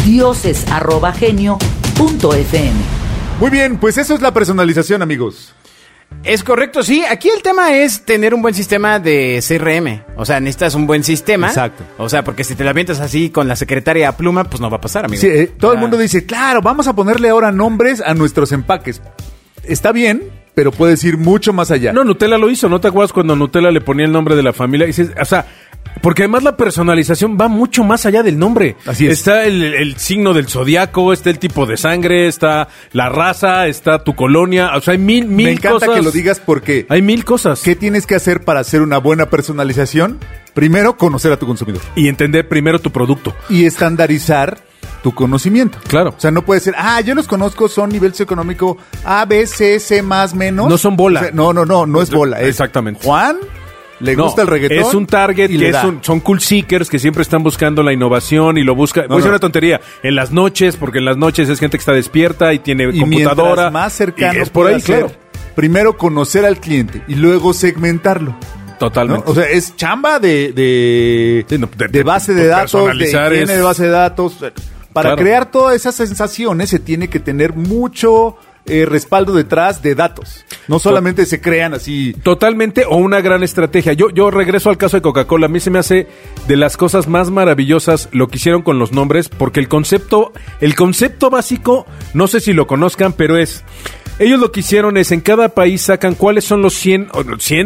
dioses@genio.fm. Muy bien, pues eso es la personalización, amigos. Es correcto, sí. Aquí el tema es tener un buen sistema de CRM. O sea, necesitas un buen sistema. Exacto. O sea, porque si te la avientas así con la secretaria a pluma, pues no va a pasar, amigo. Sí, todo el mundo dice, claro, vamos a ponerle ahora nombres a nuestros empaques. Está bien, pero puedes ir mucho más allá. No, Nutella lo hizo. ¿No te acuerdas cuando Nutella le ponía el nombre de la familia? Y dices, o sea, porque además la personalización va mucho más allá del nombre. Así es. Está el signo del zodiaco, está el tipo de sangre, está la raza, está tu colonia. O sea, hay mil Me encanta cosas. que lo digas porque Hay 1000 cosas. ¿qué tienes que hacer para hacer una buena personalización? Primero, conocer a tu consumidor Y entender primero tu producto. y estandarizar tu conocimiento. Claro. O sea, no puede ser, yo los conozco, son nivel socioeconómico A, B, C, C más menos. No son bola. O sea, no es bola. Es Exactamente. Juan, le No, gusta el reggaetón. Es un target y le que da. son cool seekers que siempre están buscando la innovación y lo busca. Voy a decir una tontería. En las noches, porque en las noches es gente que está despierta y tiene Y computadora. mientras más cercano y es por ahí, pueda ser, claro. primero conocer al cliente y luego segmentarlo. ¿no? Totalmente. O sea, es chamba de Sí, no, de base de datos, de personalizar higiene de base de datos. Para Claro. crear todas esas sensaciones se tiene que tener mucho respaldo detrás de datos. No solamente se crean así. Totalmente, o una gran estrategia. Yo regreso al caso de Coca-Cola. A mí se me hace de las cosas más maravillosas lo que hicieron con los nombres, porque el concepto básico, no sé si lo conozcan, pero ellos lo que hicieron es, en cada país sacan cuáles son los 100 o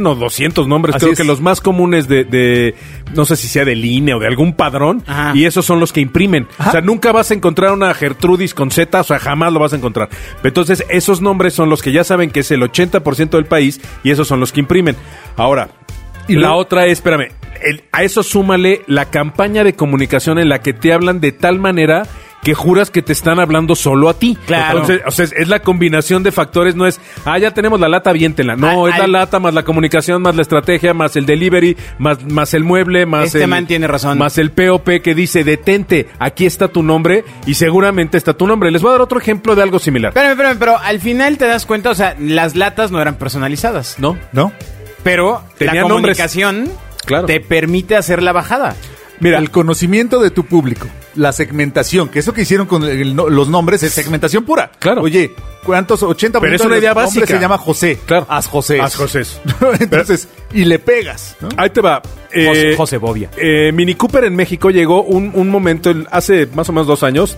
200 nombres, Así creo es. que los más comunes de no sé si sea del INE o de algún padrón, Ajá. y esos son los que imprimen. Ajá. O sea, nunca vas a encontrar una Gertrudis con Z, o sea, jamás lo vas a encontrar. Entonces, esos nombres son los que ya saben que es el 80% del país, y esos son los que imprimen. Ahora, y la otra es, espérame, a eso súmale la campaña de comunicación en la que te hablan de tal manera que juras que te están hablando solo a ti. Claro. Entonces, o sea, es la combinación de factores, no es, ya tenemos la lata, aviéntenla. No, es la lata más la comunicación, más la estrategia, más el delivery, más el mueble, más Este el... man tiene razón. Más el POP que dice, detente, aquí está tu nombre, y seguramente está tu nombre. Les voy a dar otro ejemplo de algo similar. Espérame, pero al final te das cuenta, o sea, las latas no eran personalizadas. ¿No? ¿No? Pero Tenían la nombres. comunicación Claro. te permite hacer la bajada. Mira, El conocimiento de tu público, la segmentación, que eso que hicieron con los nombres es segmentación pura. Claro. Oye, ¿cuántos? 80% Pero es una de idea los nombres básica. se llama José. Claro. Haz José. Haz José. Entonces, y le pegas, ¿no? ahí te va. José Bobia. Mini Cooper en México llegó un momento, hace más o menos 2 años,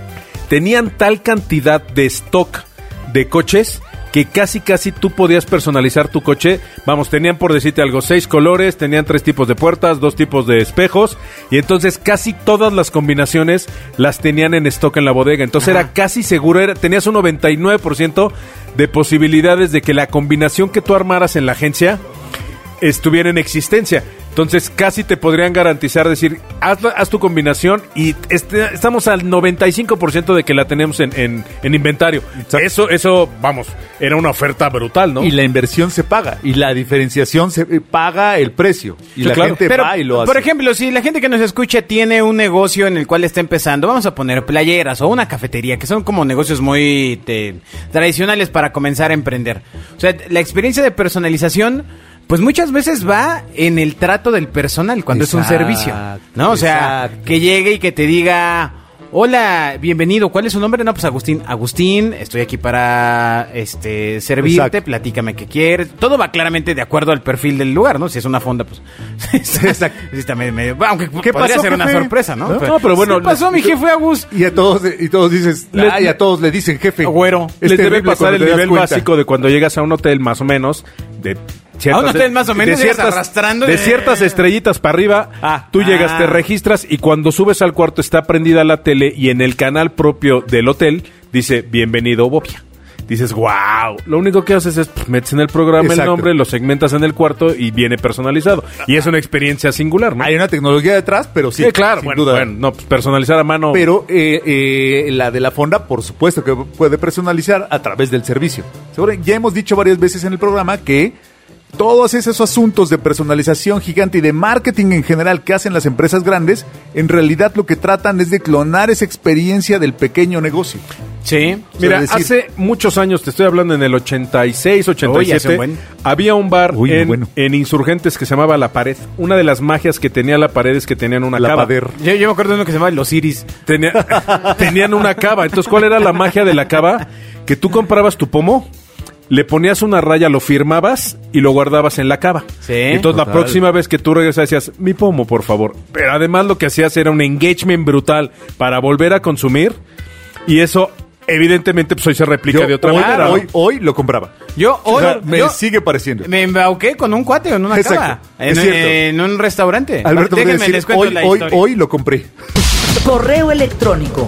tenían tal cantidad de stock de coches que casi tú podías personalizar tu coche. Vamos, tenían, por decirte algo, 6 colores, tenían 3 tipos de puertas, 2 tipos de espejos, y entonces casi todas las combinaciones las tenían en stock en la bodega. Entonces Ajá. era casi seguro, tenías un 99% de posibilidades de que la combinación que tú armaras en la agencia estuviera en existencia. Entonces casi te podrían garantizar, decir, haz tu combinación, y estamos al 95% de que la tenemos en inventario. Eso, vamos, era una oferta brutal, ¿no? Y la inversión se paga. Y la diferenciación se paga el precio. Y Sí, la claro. gente Pero, va y lo hace. por ejemplo, si la gente que nos escucha tiene un negocio en el cual está empezando, vamos a poner playeras o una cafetería, que son como negocios muy tradicionales para comenzar a emprender. O sea, la experiencia de personalización, pues muchas veces va en el trato del personal cuando es un Exacto, servicio, ¿no? O sea, exacto. que llegue y que te diga, Hola, bienvenido. ¿Cuál es su nombre? No, pues Agustín. Agustín, estoy aquí para servirte. Exacto. Platícame qué quieres. Todo va claramente de acuerdo al perfil del lugar, ¿no? Si es una fonda, pues. Exacto. Sí, está medio, aunque ¿Qué podría pasó, ser una jefe? sorpresa, ¿no? No, pero bueno, ¿Qué pasó, mi jefe Agus? Y todos dices, y a todos le dicen jefe. Güero. Es Les debe terrible pasar el cuando te das nivel cuenta. básico de cuando llegas a un hotel más o menos de ciertas, A un hotel más o menos, de llegas ciertas, arrastrando de ciertas estrellitas para arriba. Tú llegas, te registras y cuando subes al cuarto está prendida la tele y en el canal propio del hotel dice bienvenido Bobia. Dices, wow. Lo único que haces es metes en el programa Exacto. el nombre, lo segmentas en el cuarto y viene personalizado. Y es una experiencia singular, ¿no? Hay una tecnología detrás, pero sí. Claro, sin bueno, duda. bueno, no, pues personalizar a mano. Pero la de la fonda, por supuesto que puede personalizar a través del servicio. Seguro, ya hemos dicho varias veces en el programa que todos esos asuntos de personalización gigante y de marketing en general que hacen las empresas grandes, en realidad lo que tratan es de clonar esa experiencia del pequeño negocio. Sí. Mira, O sea, decir- hace muchos años, te estoy hablando en el 86, Oye, hace 87, un buen. había un bar Bueno. en Insurgentes que se llamaba La Pared. Una de las magias que tenía La Pared es que tenían una La cava. pader. Yo me acuerdo de uno que se llama Los Iris. Tenían una cava. Entonces, ¿cuál era la magia de la cava? Que tú comprabas tu pomo, le ponías una raya, lo firmabas y lo guardabas en la cava. Sí. Entonces, la Total. próxima vez que tú regresas decías, mi pomo, por favor. Pero además lo que hacías era un engagement brutal para volver a consumir y eso, evidentemente, pues hoy se replica de otra manera. ¿no? Hoy lo compraba. Yo O hoy sea, me sigue pareciendo. me embauqué con un cuate en una Exacto, cava. es En, cierto. en un restaurante. Alberto puede Déjenme decir, les cuento la historia. hoy lo compré. Correo electrónico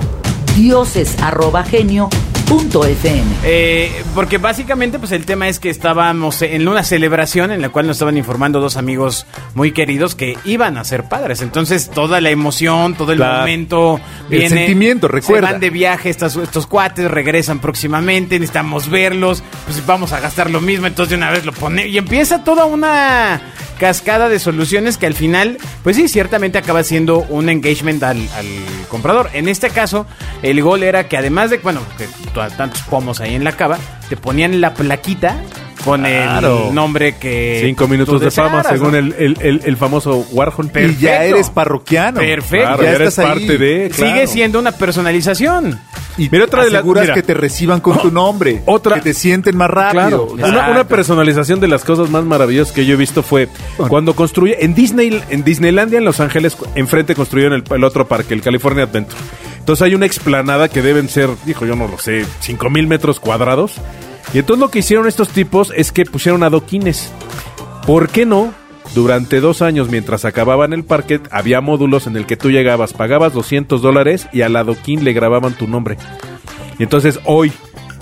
dioses@genio.fm. Porque básicamente pues el tema es que estábamos en una celebración en la cual nos estaban informando dos amigos muy queridos que iban a ser padres. Entonces toda la emoción, todo el Claro. momento El viene. sentimiento, recuerda. Se van de viaje estos cuates, regresan próximamente, necesitamos verlos, pues vamos a gastar lo mismo, entonces de una vez lo ponemos y empieza toda una cascada de soluciones que al final, pues sí, ciertamente acaba siendo un engagement al comprador. En este caso, el gol era que además de, bueno, que tantos pomos ahí en la cava, te ponían la plaquita con Claro. el nombre que 5 minutos tú de fama, desearas, según ¿no? el famoso Warhol. Y ya Perfecto. eres parroquiano. Perfecto. Claro, ya ya eres estás ahí. parte de... Sigue claro. siendo una personalización. Y Mira, otra de las- aseguras mira. que te reciban con tu nombre. Otra- Que te sienten más rápido. Claro, Exacto. una personalización de las cosas más maravillosas que yo he visto fue cuando construye en Disneylandia en Los Ángeles, enfrente construyeron el otro parque, el California Adventure. Entonces hay una explanada que deben ser, dijo yo no lo sé, 5,000 metros cuadrados. Y entonces lo que hicieron estos tipos es que pusieron adoquines. ¿Por qué no? Durante 2 años, mientras acababan el parque, había módulos en el que tú llegabas, pagabas $200 y al adoquín le grababan tu nombre. Y entonces hoy,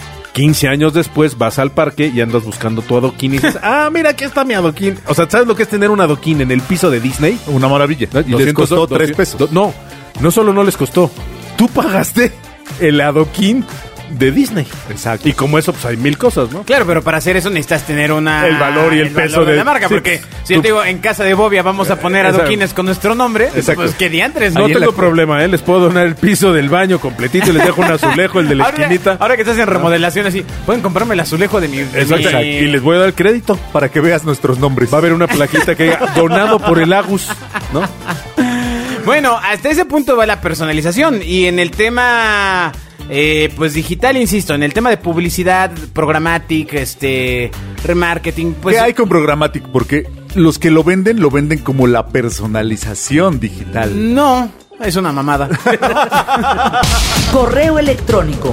15 años después, vas al parque y andas buscando tu adoquín y dices, ah, mira, aquí está mi adoquín. O sea, ¿sabes lo que es tener un adoquín en el piso de Disney? Una maravilla. Y les costó 3 pesos. No solo no les costó, tú pagaste el adoquín de Disney. Exacto. Y como eso, pues hay 1000 cosas, ¿no? Claro, pero para hacer eso necesitas tener El valor y el peso valor de de- la marca, sí. porque si yo te digo, en casa de Bobia vamos a poner Exacto. adoquines con nuestro nombre, Exacto. pues qué diantres, No Ahí en tengo la- problema, ¿eh? Les puedo donar el piso del baño completito y les dejo un azulejo, el de la Ahora, esquinita. ahora que estás en remodelación así, pueden comprarme el azulejo de mi... Exacto. Y les voy a dar el crédito. Para que veas nuestros nombres. Va a haber una plaquita que diga donado por el Agus, ¿no? Bueno, hasta ese punto va la personalización. Y en el tema, pues digital, insisto, en el tema de publicidad, programmatic, remarketing, pues... ¿Qué hay con Programmatic? Porque los que lo venden como la personalización digital. No, es una mamada. Correo electrónico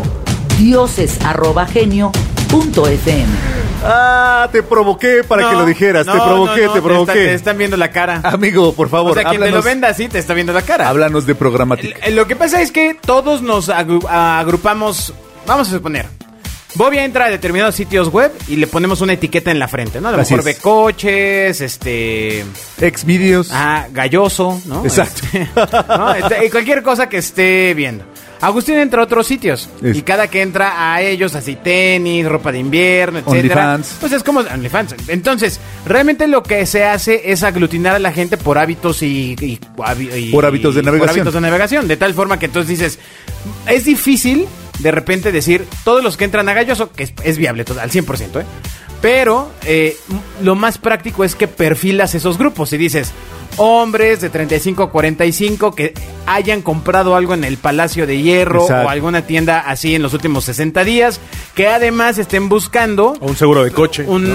dioses@genio.fm. Ah, te provoqué para que lo dijeras. te provoqué, te provoqué. Te están viendo la cara. Amigo, por favor, O sea, quien te lo háblanos, venda así te está viendo la cara. háblanos de Programmatic. Lo que pasa es que todos nos agrupamos, vamos a suponer, Bobia entra a determinados sitios web y le ponemos una etiqueta en la frente, ¿no? A lo Así mejor es. ve coches, Xvideos. galloso, ¿no? Exacto. ¿no? Y cualquier cosa que esté viendo. Agustín entra a otros sitios Es- y cada que entra a ellos, así tenis, ropa de invierno, etcétera. OnlyFans. Pues es como OnlyFans. Entonces, realmente lo que se hace es aglutinar a la gente por hábitos y Por hábitos de navegación. por hábitos de navegación, de tal forma que entonces dices, es difícil de repente decir todos los que entran a Galloso, que es viable al 100%, pero lo más práctico es que perfilas esos grupos y dices, hombres de 35 a 45 que hayan comprado algo en el Palacio de Hierro. Exacto. O alguna tienda así en los últimos 60 días, que además estén buscando O un seguro de coche. un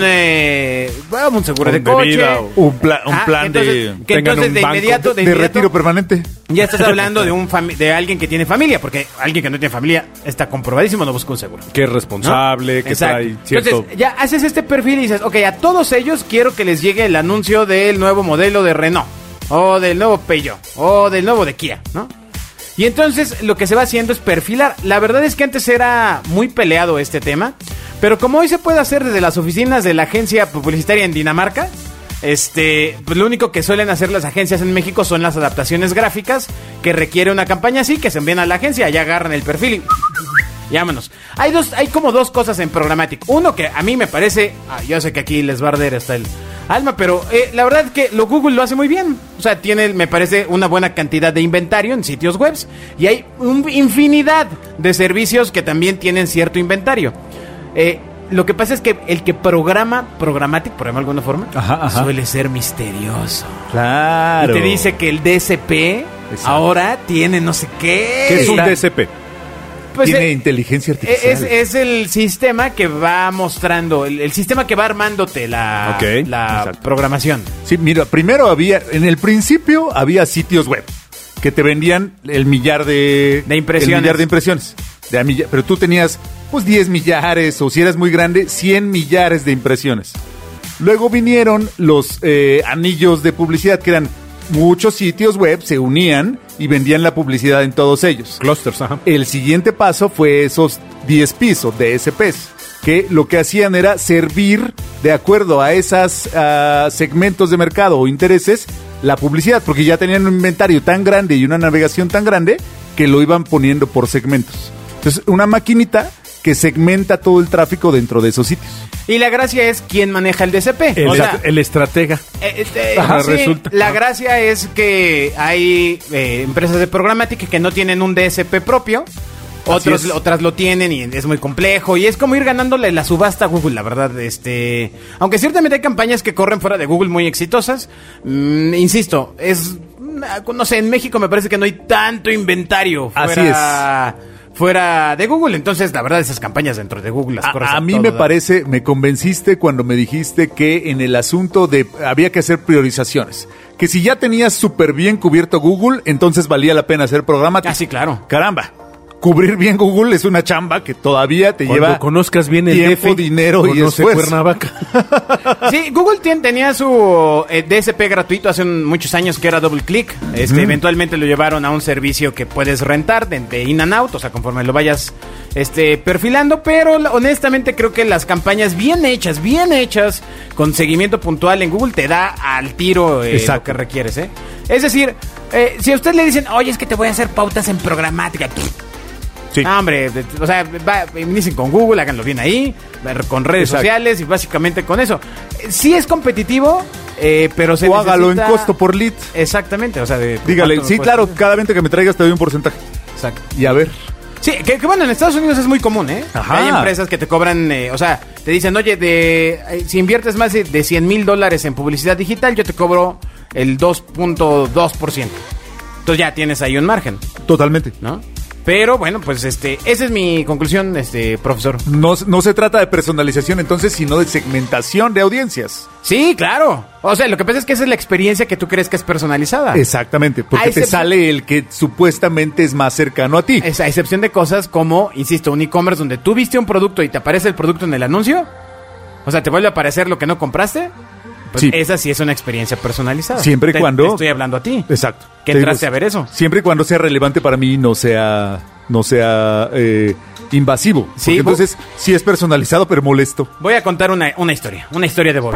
seguro de de coche. vida, o- Un plan entonces, de... que tengan entonces un de banco inmediato, de retiro permanente. ya estás hablando de alguien que tiene familia, porque alguien que no tiene familia está comprobadísimo, no busca un seguro. Que es responsable, ¿No? que Exacto. trae cierto... Entonces, ya haces este perfil y dices, ok, a todos ellos quiero que les llegue el anuncio del nuevo modelo de Renault, o del nuevo Peugeot, o del nuevo de Kia, ¿no? Y entonces lo que se va haciendo es perfilar. La verdad es que antes era muy peleado este tema, pero como hoy se puede hacer desde las oficinas de la agencia publicitaria en Dinamarca, pues lo único que suelen hacer las agencias en México son las adaptaciones gráficas que requiere una campaña así, que se envían a la agencia, ya agarran el perfil y vámonos. Hay como dos cosas en Programmatic. Uno que a mí me parece, yo sé que aquí les va a arder hasta el alma, pero la verdad es que Google lo hace muy bien. O sea, tiene, me parece, una buena cantidad de inventario en sitios web, y hay infinidad de servicios que también tienen cierto inventario. Lo que pasa es que el que programa Programmatic, por ejemplo, de alguna forma, Ajá. suele ser misterioso. Claro. Y te dice que el DSP ahora tiene no sé qué. ¿Qué es un Está- DSP? Pues, Tiene inteligencia artificial. es el sistema que va mostrando, el sistema que va armándote la Ok, exacto. programación. Sí, mira, primero en el principio había sitios web que te vendían el millar de impresiones. El millar de impresiones. Pero tú tenías, pues, 10 millares, o si eras muy grande, 100 millares de impresiones. Luego vinieron los anillos de publicidad, que eran muchos sitios web, se unían y vendían la publicidad en todos ellos. Clusters, ajá. El siguiente paso fue esos DSPs o DSPs, que lo que hacían era servir de acuerdo a esos segmentos de mercado o intereses la publicidad, porque ya tenían un inventario tan grande y una navegación tan grande que lo iban poniendo por segmentos. Entonces, una maquinita que segmenta todo el tráfico dentro de esos sitios. Y la gracia es quién maneja el DSP. O sea, El estratega. Ajá, sí, resulta. La gracia es que hay empresas de Programmatic que no tienen un DSP propio. Otras lo tienen y es muy complejo. Y es como ir ganándole la subasta a Google, la verdad. Aunque ciertamente hay campañas que corren fuera de Google muy exitosas. Insisto, no sé, en México me parece que no hay tanto inventario fuera de Google. Entonces, la verdad, esas campañas dentro de Google las corres A mí todo me dar. parece, me convenciste cuando me dijiste que en el asunto de había que hacer priorizaciones. Que si ya tenías súper bien cubierto Google, entonces valía la pena hacer Programmatic. Ah, sí, claro. Caramba. Cubrir bien Google es una chamba que todavía te Cuando lleva conozcas bien el tiempo, DF, dinero y conoce esfuerzo. Cuernavaca. Sí, Google tenía su DSP gratuito hace muchos años, que era DoubleClick. Eventualmente lo llevaron a un servicio que puedes rentar de in and out, o sea, conforme lo vayas perfilando. Pero honestamente creo que las campañas bien hechas, con seguimiento puntual en Google, te da al tiro lo que requieres. Es decir, si a usted le dicen, oye, es que te voy a hacer pautas en Programmática. Sí. Ah, hombre, o sea, inicien con Google, háganlo bien ahí, con redes sociales y básicamente con eso. Sí es competitivo, pero se O hágalo en necesita- costo por lead. Exactamente, o sea, Dígale, ¿cuánto sí, me cuesta? claro, cada venta que me traigas te doy un porcentaje. Exacto. Y a ver. Sí, que bueno, en Estados Unidos es muy común, ¿eh? Ajá. Hay empresas que te cobran, o sea, te dicen, oye, si inviertes más de $100,000 en publicidad digital, yo te cobro el 2.2%. Entonces ya tienes ahí un margen, Totalmente. ¿no? Pero bueno, pues esa es mi conclusión, profesor. No se trata de personalización entonces, sino de segmentación de audiencias. Sí, claro. O sea, lo que pasa es que esa es la experiencia que tú crees que es personalizada. Exactamente, porque A te excepción- sale el que supuestamente es más cercano a ti. A excepción de cosas como, insisto, un e-commerce donde tú viste un producto y te aparece el producto en el anuncio. O sea, te vuelve a aparecer lo que no compraste. Pues Sí. esa sí es una experiencia personalizada. Siempre y cuando... Te estoy hablando a ti. Exacto. Que Te entraste a ver eso. Siempre y cuando sea relevante para mí y no sea invasivo. Porque Sí, entonces sí es personalizado, pero molesto. Voy a contar una historia de Bobby.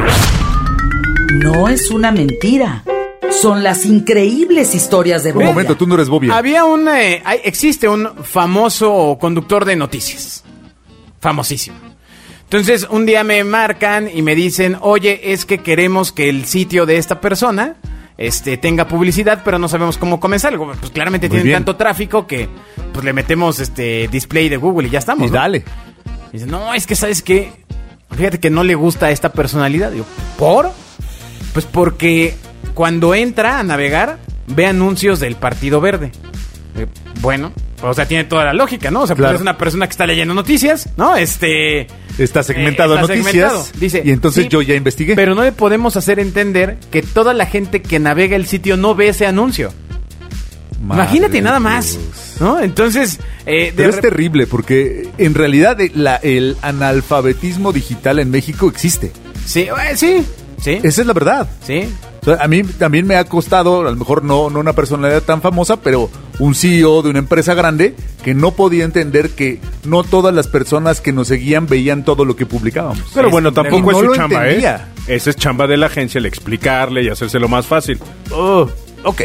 No es una mentira. Son las increíbles historias de Un Bobia. momento, tú no eres Bobia. Existe un famoso conductor de noticias. Famosísimo. Entonces, un día me marcan y me dicen, oye, es que queremos que el sitio de esta persona tenga publicidad, pero no sabemos cómo comenzar. Pues claramente Muy tienen bien. tanto tráfico que pues le metemos display de Google y ya estamos. Y ¿no? dale. Y dicen, no, es que ¿sabes qué? Fíjate que no le gusta esta personalidad. Digo, ¿por? Pues porque cuando entra a navegar, ve anuncios del Partido Verde. Bueno, o sea, tiene toda la lógica, ¿no? O sea, Claro. pues es una persona que está leyendo noticias, ¿no? Está segmentado está noticias. segmentado, dice, y entonces sí, yo ya investigué. Pero no le podemos hacer entender que toda la gente que navega el sitio no ve ese anuncio. Imagínate nada más, ¿no? Entonces, Pero es terrible porque en realidad el analfabetismo digital en México existe. Sí, sí. Esa es la verdad. Sí. O sea, a mí también me ha costado, a lo mejor no una personalidad tan famosa, pero un CEO de una empresa grande que no podía entender que no todas las personas que nos seguían veían todo lo que publicábamos. Pero bueno, tampoco no es su lo chamba, entendía. Esa es chamba de la agencia, el explicarle y hacérselo más fácil. Ok.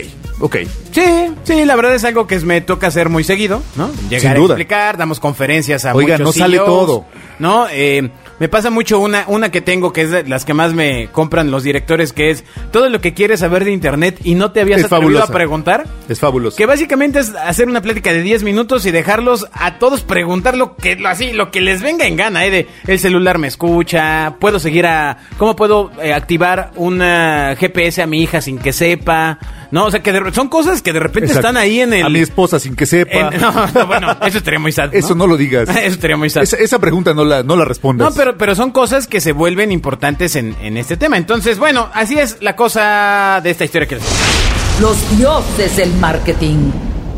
Sí, la verdad es algo que me toca hacer muy seguido, ¿no? Llegar Sin duda. a explicar, damos conferencias a Oiga, muchos no sale CEOs, todo. ¿no? Me pasa mucho una que tengo, que es de las que más me compran los directores, que es todo lo que quieres saber de internet y no te habías Es atrevido fabulosa. a preguntar. Es fabuloso. Que básicamente es hacer una plática de 10 minutos y dejarlos a todos preguntar lo que les venga en gana, de el celular me escucha, puedo seguir ¿cómo puedo activar una GPS a mi hija sin que sepa? No, o sea, que son cosas que de repente Exacto. están ahí en el... A mi esposa sin que sepa. No, bueno, eso estaría muy sad, ¿no? Eso no lo digas. Eso estaría muy sad. Esa pregunta no la respondas. No, pero son cosas que se vuelven importantes en este tema. Entonces, bueno, así es la cosa de esta historia que les... Los dioses del marketing.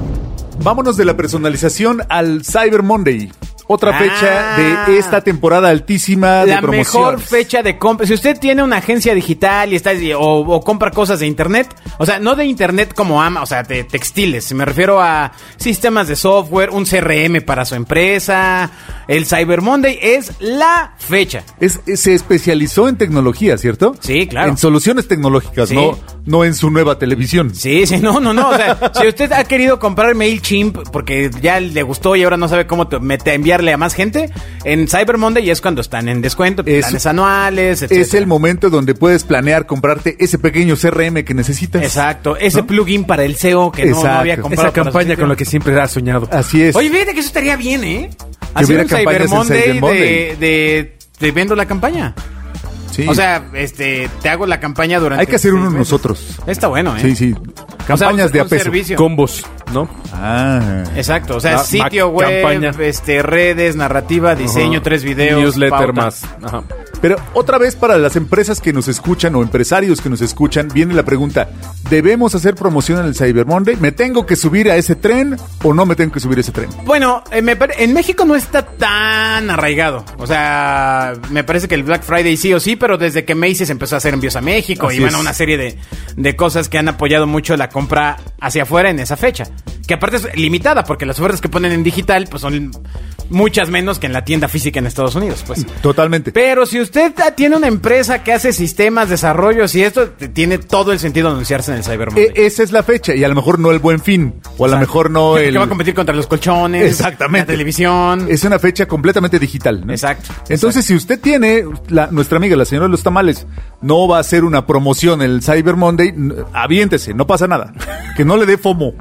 Vámonos de la personalización al Cyber Monday. Otra Ah. fecha de esta temporada altísima de La promociones. mejor fecha de compra. Si usted tiene una agencia digital y está o compra cosas de internet, o sea, no de internet como o sea, de textiles. Me refiero a sistemas de software, un CRM para su empresa. El Cyber Monday es la fecha. Se especializó en tecnología, ¿cierto? Sí, claro. En soluciones tecnológicas, Sí. no en su nueva televisión. Sí, no. O sea, si usted ha querido comprar MailChimp porque ya le gustó y ahora no sabe cómo enviarle a más gente, en Cyber Monday es cuando están en descuento, planes anuales, etcétera. Es el momento donde puedes planear comprarte ese pequeño CRM que necesitas. Exacto, ese plugin para el SEO que no había Exacto. comprado. Esa campaña con la que siempre has soñado. Así es. Oye, fíjate que eso estaría bien, ¿eh? Que Hacer hubiera un Cyber campañas en Monday, Cyber Monday. de vendo la campaña. Sí. O sea, te hago la campaña durante... hay que hacer 6 uno meses. nosotros. Está bueno, ¿eh? Sí. O sea, Campañas de a un peso. servicio. Combos, ¿no? Ah. Exacto, o sea, Ah, sitio web, campaña. redes, narrativa, diseño, Ajá. 3 videos, Newsletter pauta. más. Ajá. Pero otra vez para las empresas que nos escuchan o empresarios que nos escuchan, viene la pregunta, ¿debemos hacer promoción en el Cyber Monday? ¿Me tengo que subir a ese tren o no me tengo que subir a ese tren? Bueno, en México no está tan arraigado. O sea, me parece que el Black Friday sí o sí, pero desde que Macy's empezó a hacer envíos a México Así y bueno, es. una serie de cosas que han apoyado mucho la compra hacia afuera en esa fecha. Que aparte es limitada, porque las ofertas que ponen en digital pues son muchas menos que en la tienda física en Estados Unidos, pues. Totalmente. Pero si usted tiene una empresa que hace sistemas, desarrollos y esto, tiene todo el sentido anunciarse en el Cyber Monday. Esa es la fecha y a lo mejor no el Buen Fin o a lo mejor no Que el... va a competir contra los colchones, Exactamente. la televisión. Es una fecha completamente digital, ¿no? Exacto. Entonces, si usted tiene, nuestra amiga, la señora de los tamales, no va a hacer una promoción en el Cyber Monday, aviéntese, no pasa nada. Que no le dé FOMO.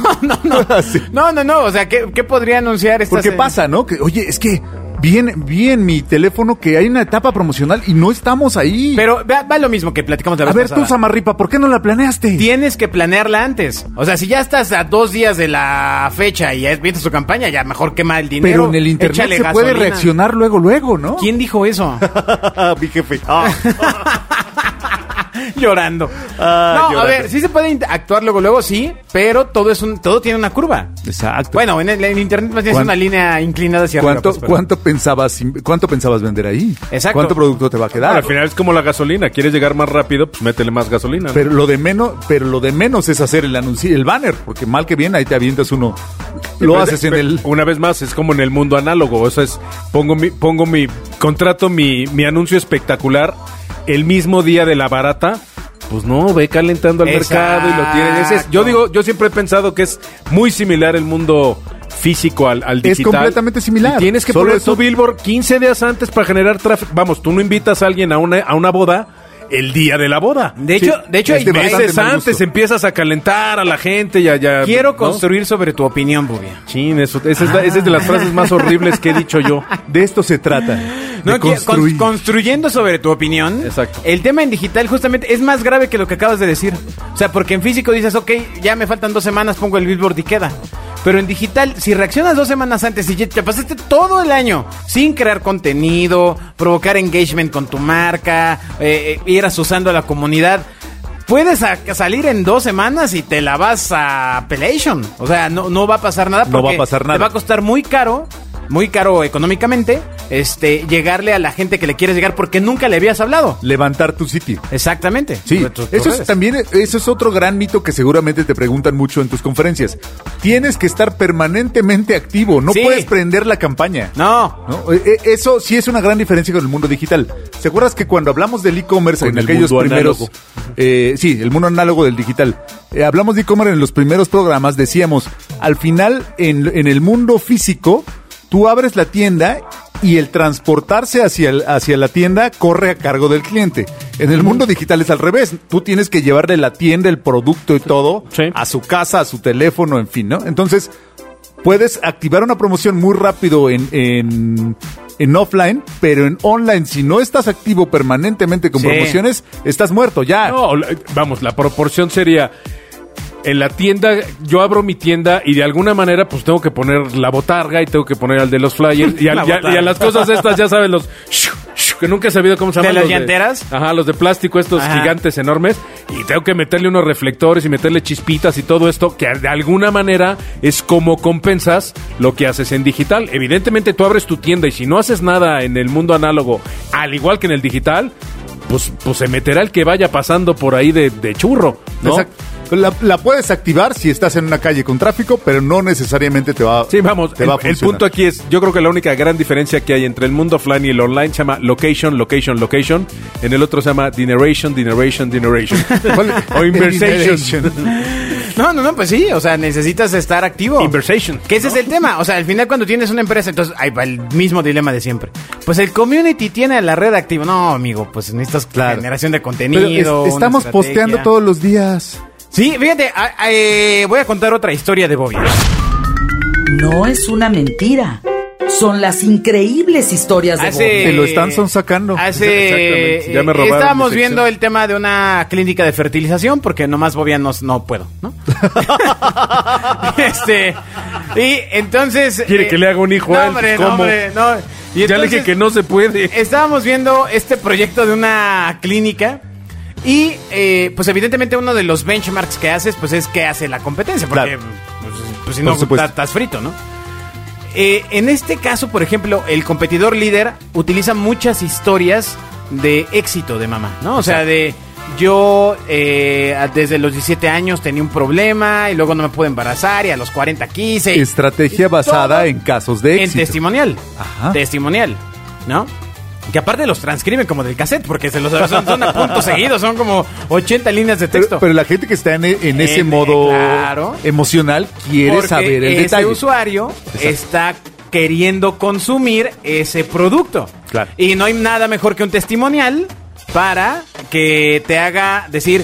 Sí. No, o sea, ¿qué podría anunciar esta Porque pasa, ¿no? Que, oye, es que vi en mi teléfono que hay una etapa promocional y no estamos ahí. Pero va lo mismo que platicamos la a vez ver, pasada. tú, Samarripa, ¿por qué no la planeaste? Tienes que planearla antes. O sea, si ya estás a 2 días de la fecha y ya viste su campaña, ya mejor quema el dinero. Pero en el internet échale se puede gasolina. reaccionar luego, ¿no? ¿Quién dijo eso? Mi jefe. Llorando. Llorando. A ver, sí se puede actuar luego, sí, pero todo tiene una curva. Exacto. Bueno, en internet más bien es una línea inclinada hacia arriba. pues, pero- ¿Cuánto pensabas vender ahí? Exacto. ¿Cuánto producto te va a quedar? Al final es como la gasolina. ¿Quieres llegar más rápido? Pues métele más gasolina. Pero lo de menos es hacer el anuncio, el banner, porque mal que bien ahí te avientas uno. Lo Pero haces en el... Una vez más, es como en el mundo análogo. O sea, contrato mi anuncio espectacular el mismo día de la barata. Pues no, ve calentando al mercado y lo tienes. Yo siempre he pensado que es muy similar el mundo físico al digital. Es completamente similar. Y tienes que Solo poner eso- tu billboard 15 días antes para generar tráfico. Vamos, tú no invitas a alguien a una boda el día de la boda. De hecho, hay de bastante meses mal antes gusto. empiezas a calentar a la gente, ya. quiero ¿no? construir sobre tu opinión, Bubia. Chin, esa es de las frases más horribles que he dicho yo. De esto se trata. No, De construir. construyendo sobre tu opinión. Exacto. El tema en digital justamente es más grave que lo que acabas de decir. O sea, porque en físico dices, ok, ya me faltan 2 semanas, pongo el billboard y queda. Pero en digital, si reaccionas 2 semanas antes y ya te pasaste todo el año sin crear contenido, provocar engagement con tu marca, ir asusando a la comunidad, puedes salir en 2 semanas y te la vas a Pelation. O sea, no va a pasar nada porque No va a pasar nada. te va a costar muy caro económicamente, llegarle a la gente que le quieres llegar porque nunca le habías hablado. Levantar tu sitio. Exactamente. Sí, Tus eso es redes. eso es otro gran mito que seguramente te preguntan mucho en tus conferencias. Tienes que estar permanentemente activo, no Sí. puedes prender la campaña. No. ¿No? Eso sí es una gran diferencia con el mundo digital. ¿Se acuerdas que cuando hablamos del e-commerce Con en el aquellos mundo primeros... análogo. sí, el mundo análogo del digital. Hablamos de e-commerce en los primeros programas, decíamos, al final, en el mundo físico, tú abres la tienda y el transportarse hacia la tienda corre a cargo del cliente. En el mundo digital es al revés. Tú tienes que llevarle la tienda, el producto y todo Sí. a su casa, a su teléfono, en fin, ¿no? Entonces, puedes activar una promoción muy rápido en offline, pero en online, si no estás activo permanentemente con Sí. promociones, estás muerto ya. No, vamos, la proporción sería... En la tienda, yo abro mi tienda y de alguna manera pues tengo que poner la botarga y tengo que poner al de los flyers y a las cosas estas, ya sabes, los que nunca he sabido cómo se llaman. ¿De las los llanteras? Ajá, los de plástico, estos Ajá. gigantes enormes, y tengo que meterle unos reflectores y meterle chispitas y todo esto, que de alguna manera es como compensas lo que haces en digital. Evidentemente tú abres tu tienda y si no haces nada en el mundo análogo, al igual que en el digital, pues se meterá el que vaya pasando por ahí de churro, ¿no? Exacto. La puedes activar si estás en una calle con tráfico, pero no necesariamente te va, Sí, vamos, te va a el funcionar. punto aquí es, yo creo que la única gran diferencia que hay entre el mundo offline y el online se llama location. En el otro se llama dineration. O inversation. No, pues sí, o sea, necesitas estar activo. Inversation. Que ese es el tema, o sea, al final cuando tienes una empresa, entonces ahí va el mismo dilema de siempre. Pues el community tiene la red activa. No, amigo, pues necesitas generación de contenido. Pero una estamos estrategia. posteando todos los días. Sí, fíjate, voy a contar otra historia de Bobby. No es una mentira. Son las increíbles historias de Hace- Bobby. Te lo están sacando. Exactamente. Ya me robaron Estábamos mi viendo sección. el tema de una clínica de fertilización porque nomás Bobia no puedo, ¿no? Y entonces Quiere que le haga un hijo a él, hombre, ¿cómo? no, hombre, no. Y Ya le entonces dije que no se puede. estábamos viendo este proyecto de una clínica y pues evidentemente uno de los benchmarks que haces pues es qué hace la competencia porque Claro. pues si no Por supuesto. estás frito, ¿no? En este caso, por ejemplo, el competidor líder utiliza muchas historias de éxito de mamá, ¿no? O sea, de yo desde los 17 años tenía un problema y luego no me pude embarazar y a los 40 quise. Estrategia Y basada todo en casos de en éxito. testimonial. Ajá. Testimonial, ¿no? Que aparte los transcriben como del cassette porque son a puntos seguidos, son como 80 líneas de texto. Pero la gente que está en ese modo claro. emocional quiere Porque saber el ese detalle. usuario está queriendo consumir ese producto. Claro. Y no hay nada mejor que un testimonial para que te haga decir,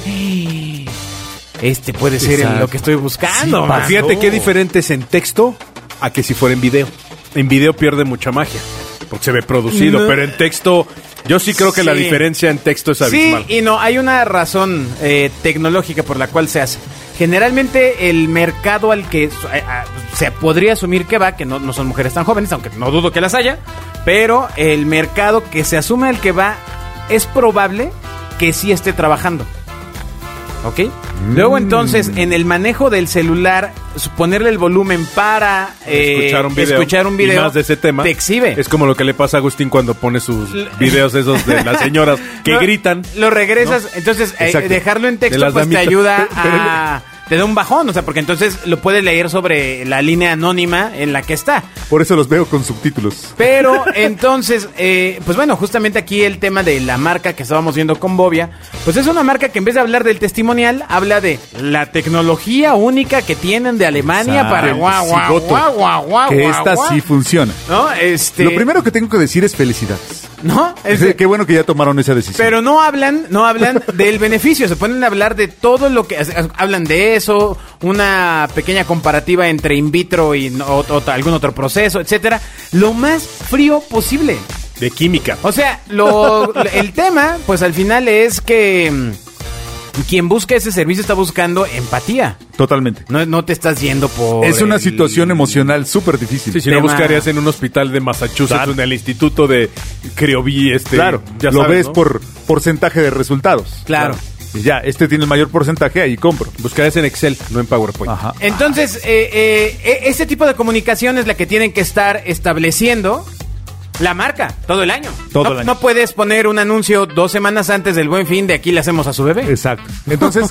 este puede ser Exacto. lo que estoy buscando. Sí, man". Fíjate qué diferente es en texto a que si fuera en video. En video pierde mucha magia, porque se ve producido, No. pero en texto, yo sí creo que la Sí. diferencia en texto es Sí abismal. y no, hay una razón tecnológica por la cual se hace. Generalmente el mercado al que se podría asumir que va, que no son mujeres tan jóvenes, aunque no dudo que las haya, pero el mercado que se asume al que va es probable que sí esté trabajando. ¿Ok? Luego entonces, en el manejo del celular, ponerle el volumen para escuchar un video, y más de ese tema te exhibe. es como lo que le pasa a Agustín cuando pone sus videos esos de las señoras que Lo- gritan. Lo regresas, entonces Exacto. dejarlo en De texto las pues te damitas. ayuda Pero- a... Te da un bajón, o sea, porque entonces lo puedes leer sobre la línea anónima en la que está. Por eso los veo con subtítulos. Pero entonces, pues bueno, justamente aquí el tema de la marca que estábamos viendo con Bobia, pues es una marca que en vez de hablar del testimonial, habla de la tecnología única que tienen de Alemania Exacto. para El guau, guau, cigoto. guau, guau, guau, Que guau, esta guau. sí funciona. ¿No? Lo primero que tengo que decir es felicidades. ¿no? Qué bueno que ya tomaron esa decisión. Pero no hablan del beneficio, se ponen a hablar de todo lo que... Hablan de eso, una pequeña comparativa entre in vitro y algún otro proceso, etcétera. Lo más frío posible. De química. O sea, el tema, pues al final es que quien busca ese servicio está buscando empatía. Totalmente. No te estás yendo por... Es una situación emocional súper difícil. Sí, si no buscarías en un hospital de Massachusetts, claro, en el instituto de Criobi, claro, ya lo sabes, ves, ¿no?, por porcentaje de resultados. Claro. Y ya, tiene el mayor porcentaje, ahí compro. Buscarías en Excel, no en PowerPoint. Ajá. Entonces, este tipo de comunicación es la que tienen que estar estableciendo la marca todo el año. No puedes poner un anuncio 2 semanas antes del Buen Fin de aquí le hacemos a su bebé. Exacto. Entonces,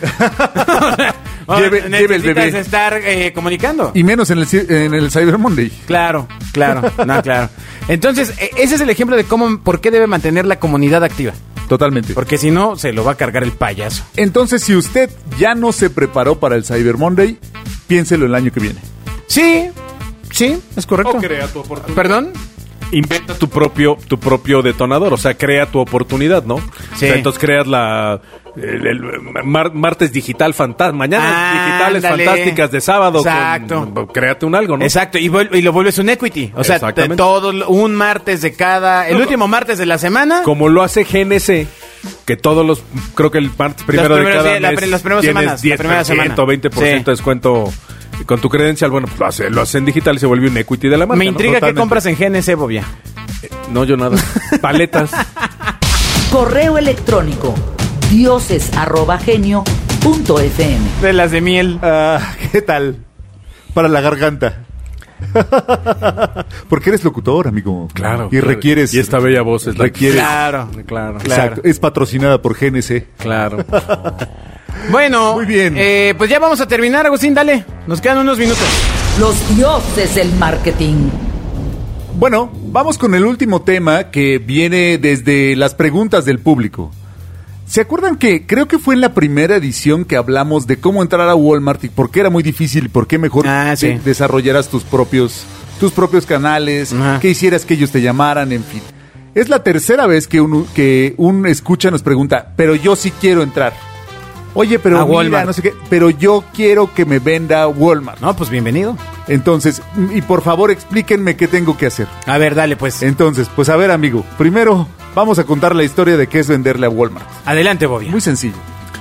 lleve el bebé. Estar comunicando. Y menos en el Cyber Monday. Claro. No, claro. Entonces, ese es el ejemplo de por qué debe mantener la comunidad activa. Totalmente. Porque si no, se lo va a cargar el payaso. Entonces, si usted ya no se preparó para el Cyber Monday, piénselo el año que viene. Sí, es correcto. O crea tu oportunidad. ¿Perdón? Inventa tu propio detonador, o sea, crea tu oportunidad, ¿no? Sí. O sea, entonces creas el martes digital fantasma, mañana digitales fantásticas de sábado. Exacto. Créate un algo, ¿no? Exacto, y lo vuelves un equity. O sea, todo un martes de el último martes de la semana. Como lo hace GNC, que todos creo que el martes primero de cada mes las primeras semanas, 10%, 20% de descuento con tu credencial. Bueno, pues lo hacen digital y se vuelve un equity de la marca. Me intriga, ¿no? ¿Qué compras en GNC, Bobia? No, yo nada. Paletas. Correo electrónico dioses@genio.fm. De las de miel. ¿Qué tal? Para la garganta. Porque eres locutor, amigo. Claro. Y requieres... Y esta bella voz es requieres, Claro. Exacto. Es patrocinada por GNC. Claro. Bueno, muy bien. Pues ya vamos a terminar, Agustín, dale. Nos quedan unos minutos. Los dioses del marketing. Bueno, vamos con el último tema que viene desde las preguntas del público. ¿Se acuerdan que creo que fue en la primera edición que hablamos de cómo entrar a Walmart y por qué era muy difícil y por qué mejor desarrollaras tus propios canales, que hicieras que ellos te llamaran, en fin? Es la tercera vez que un escucha nos pregunta, pero yo sí quiero entrar. Oye, pero mira, no sé qué, pero yo quiero que me venda Walmart. No, pues bienvenido. Entonces, y por favor explíquenme qué tengo que hacer. A ver, dale pues. Entonces, pues a ver, amigo, primero vamos a contar la historia de qué es venderle a Walmart. Adelante, Bobia. Muy sencillo.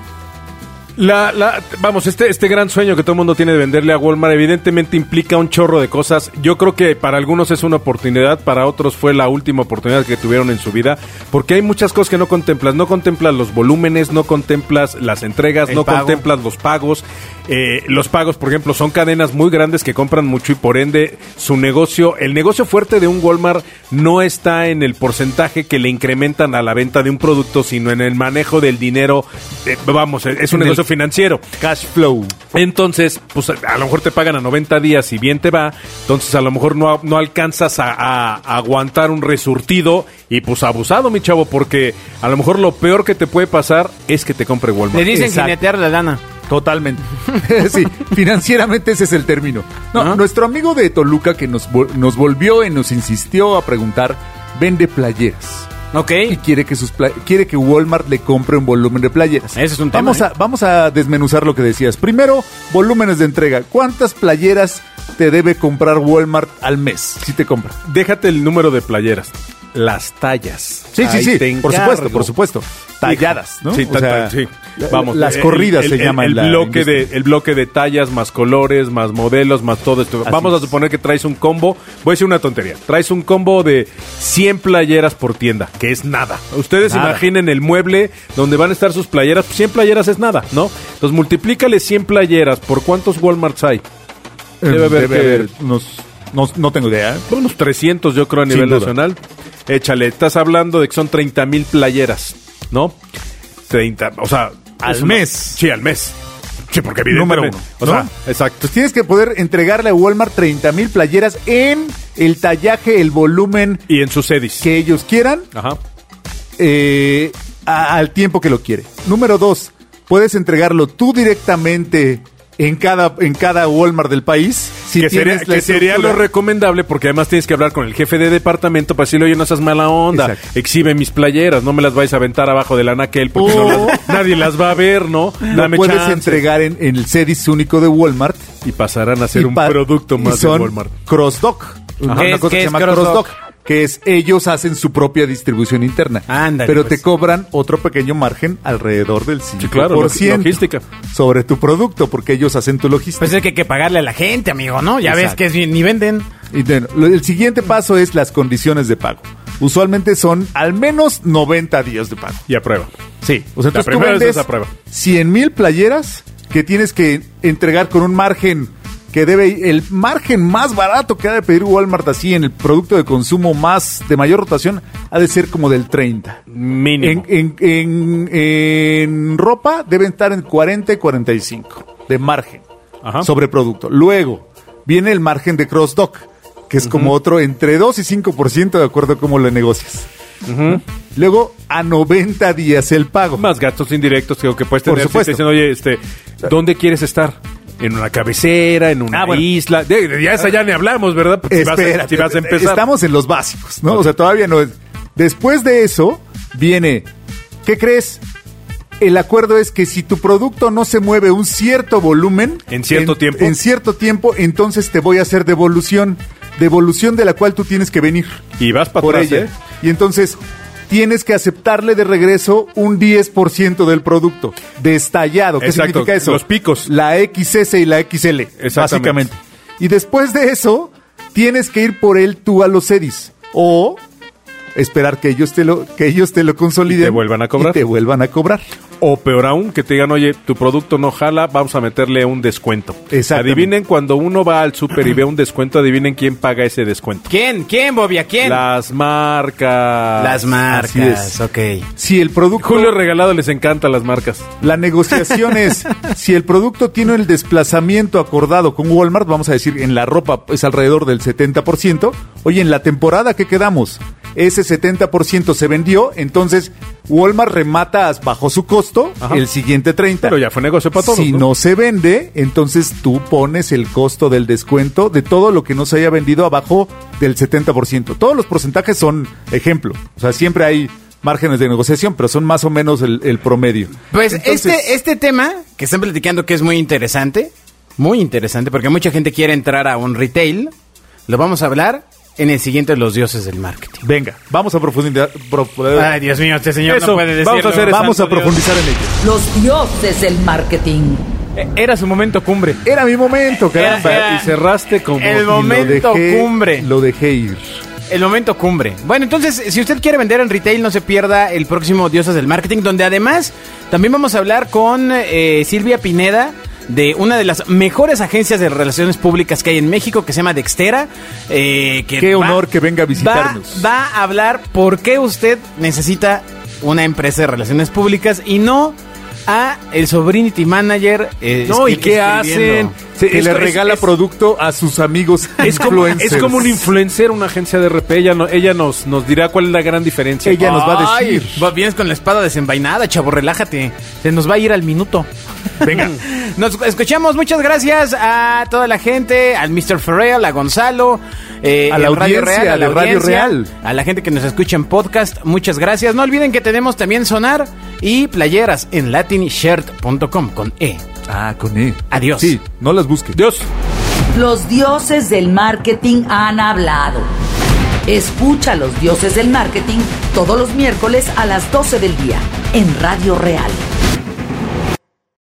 Vamos, este gran sueño que todo el mundo tiene de venderle a Walmart evidentemente implica un chorro de cosas. Yo creo que para algunos es una oportunidad, para otros fue la última oportunidad que tuvieron en su vida, porque hay muchas cosas que no contemplas. No contemplas los volúmenes, no contemplas las entregas, contemplas los pagos. Los pagos, por ejemplo, son cadenas muy grandes que compran mucho y por ende el negocio fuerte de un Walmart no está en el porcentaje que le incrementan a la venta de un producto, sino en el manejo del dinero. Es un negocio financiero. Cash flow. Entonces, pues a lo mejor te pagan a 90 días y bien te va, entonces a lo mejor no alcanzas a aguantar un resurtido y pues abusado, mi chavo, porque a lo mejor lo peor que te puede pasar es que te compre Walmart. Le dicen jinetear la lana. Totalmente. Sí, financieramente ese es el término. No, nuestro amigo de Toluca que nos volvió y nos insistió a preguntar, vende playeras. Ok. Y quiere que Walmart le compre un volumen de playeras. Ese es un tema. Vamos a desmenuzar lo que decías. Primero, volúmenes de entrega. ¿Cuántas playeras te debe comprar Walmart al mes si te compra? Déjate el número de playeras. Las tallas. Sí. Por supuesto. Talladas, ¿no? Sí, sí. Vamos. Las corridas se llaman. El bloque de tallas, más colores, más modelos, más todo esto. Vamos a suponer que traes un combo. Voy a decir una tontería. Traes un combo de 100 playeras por tienda, que es nada. Ustedes imaginen el mueble donde van a estar sus playeras. 100 playeras es nada, ¿no? Entonces multiplícale 100 playeras. ¿Por cuántos Walmarts hay? Debe haber unos... No tengo idea. Unos 300 yo creo a nivel nacional. Échale, estás hablando de que son 30,000 playeras, ¿no? 30, o sea... Al mes. Sí, al mes. Sí, porque evidentemente... Número uno, ¿no? Exacto. Pues tienes que poder entregarle a Walmart 30,000 playeras en el tallaje, el volumen... Y en sus edis. Que ellos quieran. Ajá. Al tiempo que lo quiere. Número 2, puedes entregarlo tú directamente en cada Walmart del país. Si que sería, tienes la que sería lo estructura- recomendable, porque además tienes que hablar con el jefe de departamento para decirle, oye, no seas mala onda, Exacto. exhibe mis playeras, no me las vais a aventar abajo del anaquel porque nadie las va a ver, ¿no? Lo Dame puedes chance. entregar en el CEDIS único de Walmart. Y pasarán a ser y un pa- producto y más de son Walmart. Cross-Dock. Una ¿Qué cosa que se es llama Cross-Dock? Cross-Dock, que es ellos hacen su propia distribución interna. Ándale, pero pues. te cobran otro pequeño margen alrededor del 5% Sí, claro, logística. sobre tu producto, porque ellos hacen tu logística. Pues es que hay que pagarle a la gente, amigo, ¿no? Ya ves Exacto. que ni venden. Y bueno, el siguiente paso es las condiciones de pago. Usualmente son al menos 90 días de pago. Y a prueba. Sí. O sea, La entonces tú primera es vendes esa prueba. 100,000 playeras que tienes que entregar con un margen que el margen más barato que ha de pedir Walmart así en el producto de consumo más de mayor rotación ha de ser como del 30. Mínimo. En ropa deben estar en 40 y 45 de margen Ajá. sobre producto. Luego viene el margen de cross-dock, que es como otro entre 2 y 5% de acuerdo a cómo lo negocias. Luego a 90 días el pago. Más gastos indirectos que puedes Por tener. Si supuesto. te dicen, oye, ¿dónde quieres estar? En una cabecera, en una bueno. isla. Ya esa ya ni hablamos, ¿verdad? Porque Espérate, si vas a empezar. estamos en los básicos, ¿no? O sea, todavía no es. Después de eso, viene, ¿qué crees? El acuerdo es que si tu producto no se mueve un cierto volumen... ¿En cierto tiempo? En cierto tiempo, entonces te voy a hacer devolución. Devolución de la cual tú tienes que venir Y vas para por atrás, ella. ¿eh? Y entonces tienes que aceptarle de regreso un 10% del producto. Destallado. ¿Qué Exacto, significa eso? los picos. La XS y la XL, básicamente. Y después de eso, tienes que ir por él tú a los CEDIS. O esperar que ellos te lo consoliden. Y te vuelvan a cobrar. Y te vuelvan a cobrar. O peor aún, que te digan, oye, tu producto no jala, vamos a meterle un descuento. Exactamente. Adivinen, cuando uno va al súper y ve un descuento, adivinen quién paga ese descuento. ¿Quién, Bobby? ¿A quién? Las marcas. Las marcas, Así es. ok. Si el producto... Julio Regalado les encanta las marcas. La negociación es, si el producto tiene el desplazamiento acordado con Walmart, vamos a decir, en la ropa es alrededor del 70%, oye, en la temporada que quedamos, ese 70% se vendió, entonces Walmart remata bajo su costo Ajá. el siguiente 30%. Pero ya fue negocio para todos, Si no se vende, entonces tú pones el costo del descuento de todo lo que no se haya vendido abajo del 70%. Todos los porcentajes son ejemplo, o sea, siempre hay márgenes de negociación, pero son más o menos el promedio. Pues Entonces, este tema que están platicando que es muy interesante, porque mucha gente quiere entrar a un retail, lo vamos a hablar en el siguiente de Los Dioses del Marketing. Venga, vamos a profundizar. Ay, Dios mío, este señor Eso, no puede decirlo. vamos a hacer Vamos a santo Dios. profundizar en ello. Los dioses del marketing. Era su momento cumbre. Era mi momento, caramba. Era- Y cerraste como... El momento cumbre. Lo dejé ir. El momento cumbre. Bueno, entonces, si usted quiere vender en retail, no se pierda el próximo Dioses del Marketing, donde además también vamos a hablar con Silvia Pineda, de una de las mejores agencias de relaciones públicas que hay en México, que se llama Dextera. Qué honor que venga a visitarnos. Va a hablar por qué usted necesita una empresa de relaciones públicas y no a el Sobrinity Manager. No, ¿y qué hacen? Que le regala producto a sus amigos Es como influencers. un influencer, una agencia de RP. Ella nos dirá cuál es la gran diferencia. Ella nos va a decir. Vienes con la espada desenvainada, chavo, relájate. Se nos va a ir al minuto. Venga. Nos escuchamos, muchas gracias a toda la gente, al Mr. Ferrer, a Gonzalo, A la en Radio audiencia Real, a la de Radio audiencia, Real. a la gente que nos escucha en podcast, muchas gracias. No olviden que tenemos también Sonar y playeras en latinshirt.com con E. Ah, con E. Adiós. Sí, no las busque. Dios. Los dioses del marketing han hablado. Escucha a los dioses del marketing todos los miércoles a las 12 del día en Radio Real.